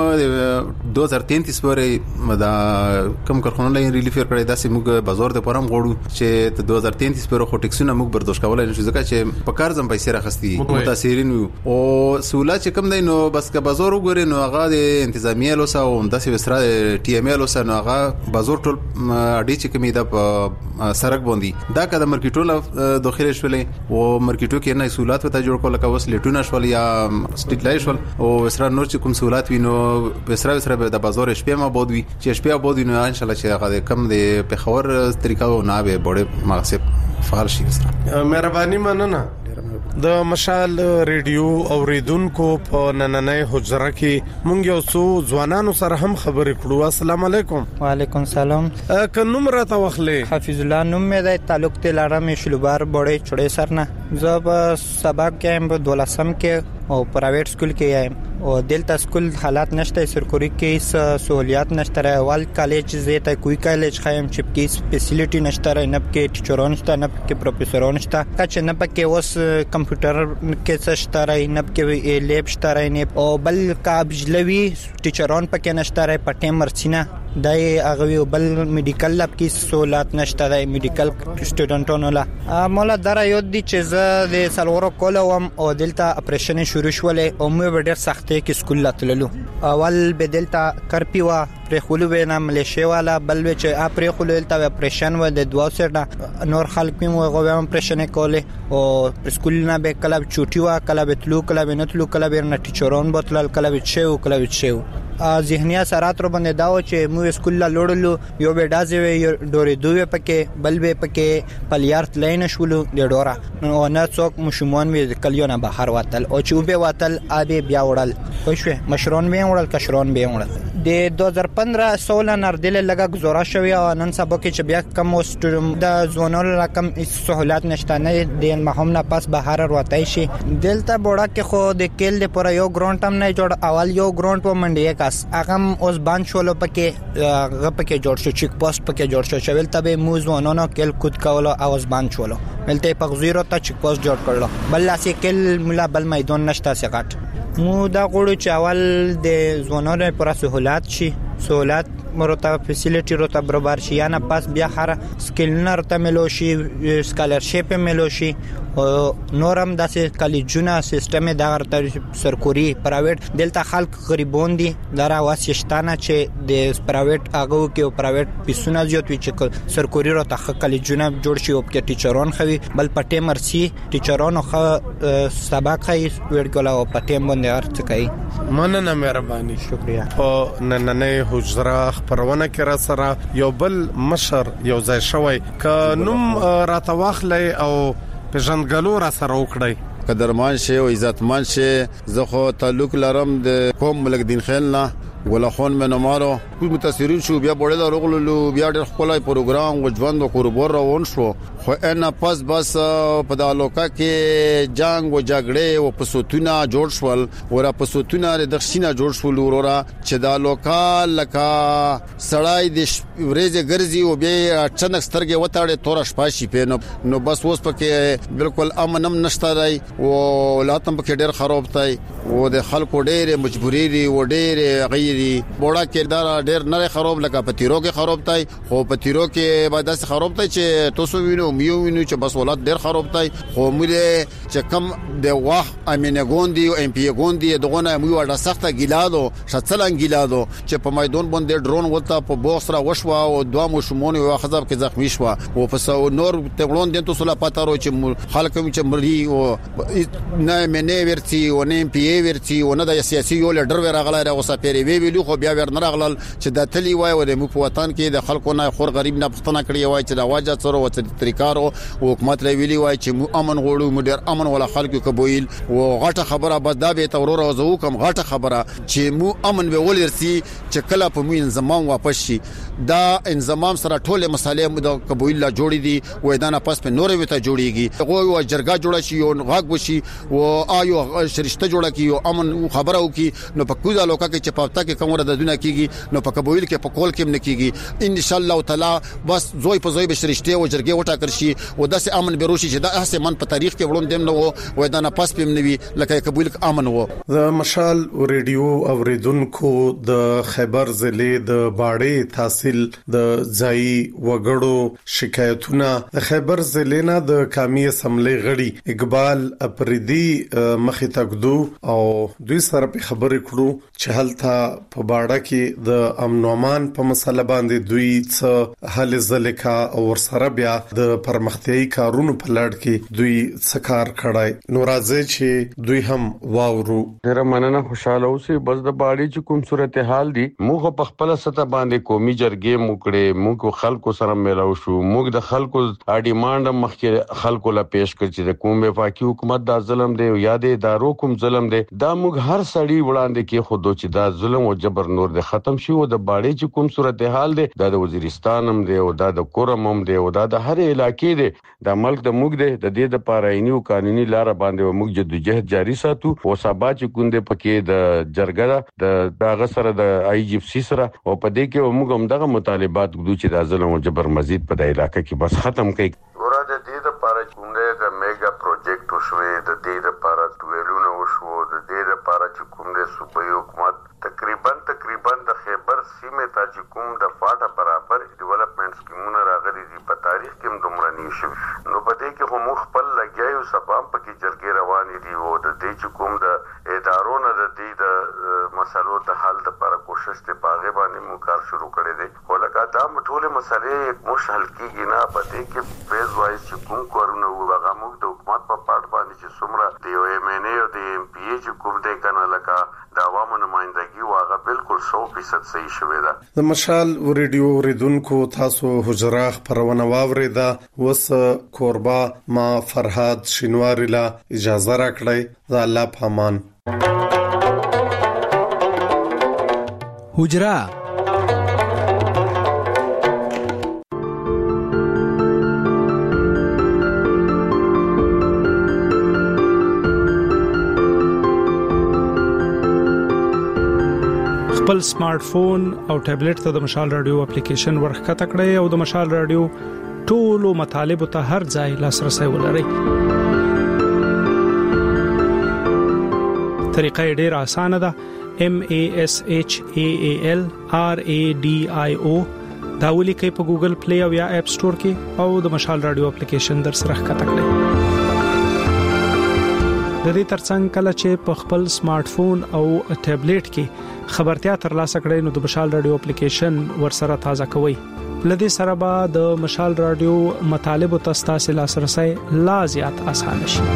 دو هزار تینتیس پورې دا کوم کارخانه لای ریلیف کړی دا سیمګ بازار د پرم غوړو چې د دو هزار تینتیس پورې خو ټیکسونه موږ برداشت کولای نشو ځکه چې په کار زم پیسې راخستي متاثرین او سہولت چې کوم دی نو بس که بازار وګوري نو هغه د انتظامیه لوسه او د سیوسترا ټي ام ال لوسه نو هغه بازار ټول اډی چې کومه دا په سرک باندې دا کده مرکټو له داخله شولې او مرکټو کې نه سہولت وته جوړ کول لکه وسلیټونه شول یا سټریټ لایټ شول او وسره نور چې کوم سہولت وینو وسره وسره د بازار شپه ما بود وی چې شپه بود نو ان شاء الله چې هغه کم د پخور طریقه او نه به بڑے مقصد فعال شي سره مهرباني مننه د مشال ریډیو اوریدونکو په نننې حجره کې مونږ یو څو ځوانانو سره هم خبرې کړو. السلام علیکم. وعلیکم السلام. ک نوم راته واخلې؟ حفیظ الله نوم مې د تعلق ته لارم شلوبار بوړې چړې سرنه زه په سبق کې هم دولسم کې او پرایویټ سکول کې یم او دلته سکول حالات نشته سرکوري کې سہولیات نشته اول کالج زیته کوئی کالج خایم چې کې فیسیلیټي نشته نه کې ټیچرون نشته نه کې پروفیسورون نشته کچ نه پکې اوس کمپیوټر کې څه شته نه کې لیب شته نه او بل کابجلوي ټیچرون پکې نشته پټه مرسینه دای هغه بل میډیکل لاب کې سہولات نشته د میډیکل سټوډنټونو لا مولا درا یو دي چې زه د سلورو کولم او دلته اپریشن شروع شولې او مې ډېر سختې کې سکول لاتللو اول به دلته کرپیوا پر خلو به ملیشیا والا بل چې اپری خلو دلته اپریشن و د دوه سره نور خلک مې غوې اپریشن کوله او سکول نه به کلب چوټي وا کلب تلو کلب نه تلو کلب نه ټیچرون بوتل کلب چېو کلب چېو ذهنیه سرات رو باندې داو چې مو سکول لا لوړلو یو به دازې وي ډوري دوی پکې بل به پکې پلیارت لین شولو د ډورا نو نه څوک مشمون وی کلیونه بهر واتل او چې به واتل ابي بیا وړل خوښه مشرون به وړل کشرون به وړل د دوه هزار پندرہ سولہ نردل لګه گزارا شوی او نن سبا کې چې بیا کم اوسټ د زونول رقم سہولت نشته نه د مهم نه پاس بهر واتای شي دلته بوډا کې خو د کېل د پر یو ګراوند هم نه جوړ اول یو ګراوند په منډي اغم اوس باندې شولو پکې غ پکې جوړ شو چیک پوسټ پکې جوړ شو چې ولته به موزونونو کل کود کولو اوس باندې شولو ولته په غزیرو ته چیک پوسټ جوړ کړلو بل لاسه کل ملا بل میدان نشته سغټ مو دا غوړو چې اول د زونونو پر سہولت شي سہولت مرته فیسیلیټی روته برابر شي یا نه پاس بیا هر سکیلنر ته ملو شي سکالرشپ ملو شي او نورم داسې کالجونه سیستم د غرته سرکوري پرایویټ دلته خلک غریبون دي درا واسشتانه چې د پرایویټ هغه کې او پرایویټ پیسونه زیات وي چې سرکوري روته کالجونه جوړ شي او کې ټیچرون خوي بل پټه مرسي ټیچرون خو سبق خي ورګلا او پټه باندې ارڅ کوي مننه مهرباني شکریا او نننې حجره خبرونه کې را سره یو بل مشر یو ځای شوی ک نوم راته واخلې او پېژندګلو را سره وکړی قدرمان شه او عزتمن شه زه خو تعلق لرم د قوم ملک دین خیل نه ولخون مې نمارو کوم متاثرین شو بیا بوړل رغلو بیا ډېر خپلای پروګرام وجوند او قربور روان شو خو ان پس بس په د لوکا کې جنگ او جګړې او پسوتونه جوړ شول ورا پسوتونه د خښینه جوړ شول ورورا چې د لوکا لکا سړای د ورېزه ګرځي او بیا چنک سترګې وتاړي تور شپاشي پینو نو بس اوس پکې بالکل امنم نشته راي او لاتم پکې ډېر خراب تای او د خلکو ډېر مجبوري دي او ډېر غیر بوډا کردار ډېر نه خراب لکه پتیرو کې خراب تای خو پتیرو کې بعد اس خراب تای چې تاسو وینو میو وینو چې بس ولادت ډېر خراب تای خو موږ چې کم د واخ امینه ګوندی او ام پی ګوندی دغه مو ډېر سخته ګیلادو شڅلنګ ګیلادو چې په میدان باندې ډرون ولته په بوخسره وشوا او دوه مو شمون او خزاب کې زخمی شو او په سو نور تغلون د تاسو لا پاتارو چې خلک چې مری او نه منه ورتي او نه ام پی ورتي او نه د سیاسي یو لیډر ورغله راغوسه پیری وی ویلو خو بیا ورنه راغلل چې د تلی وای او د مو په وطن کې د خلکو نه خور غریب نه پښتنه کړی وای چې د واجه سره او د طریقارو او حکومت لوي ویلی وای چې مو امن غوړو مو ډیر امن ولا خلکو قبول او غټه خبره بس دا به تورور او زو کوم غټه خبره چې مو امن به ولرسي چې کله په مو انضمام واپس شي دا انضمام سره ټوله مسالې مو د قبول لا جوړې دي و دا نه پس په نورې وته جوړيږي غو او جرګه جوړه شي او غاګ وشي او آیو شرشته جوړه کی او امن خبره وکي نو په کوزا لوکا کې چې پافتا کې کومه د دنیا کېږي نو په قبول کې په کول کې نه کېږي ان شاء الله تعالی بس زوی په زوی به شرشته او جرګه وټا کرشي او داسې امن به روشي چې دا هسه من په تاریخ کې وړوند دیم نو و دا نه پس پم نوي لکه قبول امن وو د مشال ریډیو اوریدونکو د خیبر ضلع د باړې تحصیل د ځای وګړو شکایتونه د خیبر ضلع نه د قومي اسمبلی غړي اقبال اپریدي مخې تکدو او دوی سره په خبرې کړو چې هلته په باړه کې د امن او امان په مسله باندې دوی څه حل ځلکا او ورسره بیا د پرمختیايي کارونو په لړ کې دوی څکار کړای نو راځي چې دوی هم واورو. ډیر مننه، خوشاله اوسئ. بس د باړې چې کوم صورتحال دي موږ په خپل سطح باندې قومي جرګې موکړې، موږ خلکو سره ملاو شو، موږ د خلکو اډیمانډ مخکې خلکو لا پیش کړ چې د کوم وفاقي حکومت دا ظلم دی یا د ادارو کوم ظلم دی، دا موږ هر سړی وړاندې کې خود چې دا ظلم او جبر نور د ختم شي. او د باړې چې کوم صورتحال دی دا د وزیرستان هم دی او دا د کورم هم دی او دا د هر علاقې دی، دا ملک د موږ دی. د دې د پارایني او قانوني لار باندې موږ جدوجہد جاری ساتو. او سبا چې کوم د پکې د جرګه د داغه سره د آی جی اف سی سره او په دې کې موږ هم دغه مطالبات کوو چې د ظلم او جبر مزید په دې علاقې کې بس ختم کړي. ورته د دې لپاره کوم د میگا پروجیکټ وشوي، د دې لپاره ټویلونه وشو، د دې لپاره چې کوم د صوبایي حکومت تقریبا تقریبا د خیبر سیمه ته چې کوم د فاټه برابر ډیولپمنٹ سکیمونه راغلي دي په تاریخ کې هم دومره نشي. نو په دې کې هم خپل لګیاو سبام پکې جرګې روانې دي او د دې چې کوم د ادارو نه د دې د مسلو د حل لپاره کوشش ته پاغه باندې مو کار شروع کړی دی. ولکه دا ټول مسلې مش حل کیږي نه، په دې کې فیز وایز چې کوم کارونه وغه موږ د حکومت په پاټ باندې چې څومره د یو ایم ان ای او د ایم پی ای چې کوم دی کنه لکه د عوامو نمائندګي واغه بالکل سو فیصد صحیح شوی ده. د مشال ریډیو ریدونکو تاسو حجره خبرونه واوریدا. وس کوربا ما فرهاد شینواری لا اجازه راکړی. د الله پامان. حجره خپل سمارټ فون او ټابلیټ ته د مشال رادیو اپلیکیشن ورخکته کړئ او د مشال رادیو ټولو مطالبه ته هر ځای لاسرسي ولرئ. طریقه ډیره اسانه ده. M A S H A A L R A D I O دا ولیکئ په ګوګل پلی او یا اپ سٹور کې او د مشال رادیو اپلیکیشن در سره ښکته کړئ. د دې ترڅنګ کله چې په خپل سمارټ فون او ټابلیټ کې خبرتیا ترلاسه کړئ نو د مشال رادیو اپلیکیشن ورسره تازه کوئ. لدې سره به د مشال رادیو مطالب او تاسو لاسرسي لا زیات اسانه شي.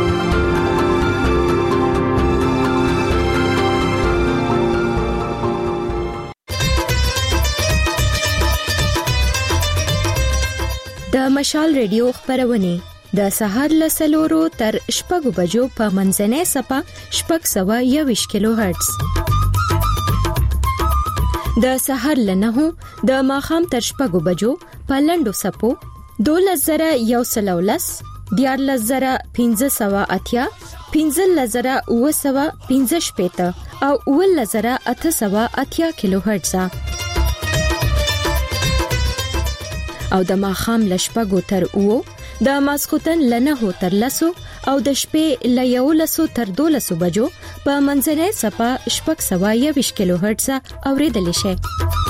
د مشال رادیو خبرونه د سهار له سلورو تر شپږو بجو په منځنۍ سپه شپږ سوه یوویشت کیلو هرتز، د سهار له نهو د ماښام تر شپږو بجو په لنډو سپو دولس زره یو سل او لس، دیارلس زره پنځه سوه اتیا، پنځلس زره اووه سوه پنځه شپېته او اوولس زره اته سوه اتیا کیلو هرتز او د ماښام له شپږو تر اوو، د ماسخوتن له نهو تر لسو او د شپې له یولسو تر دولسو بجو په منځنۍ سپه شپږ سوه یوویشت کیلو هرتز اوریدلی شي.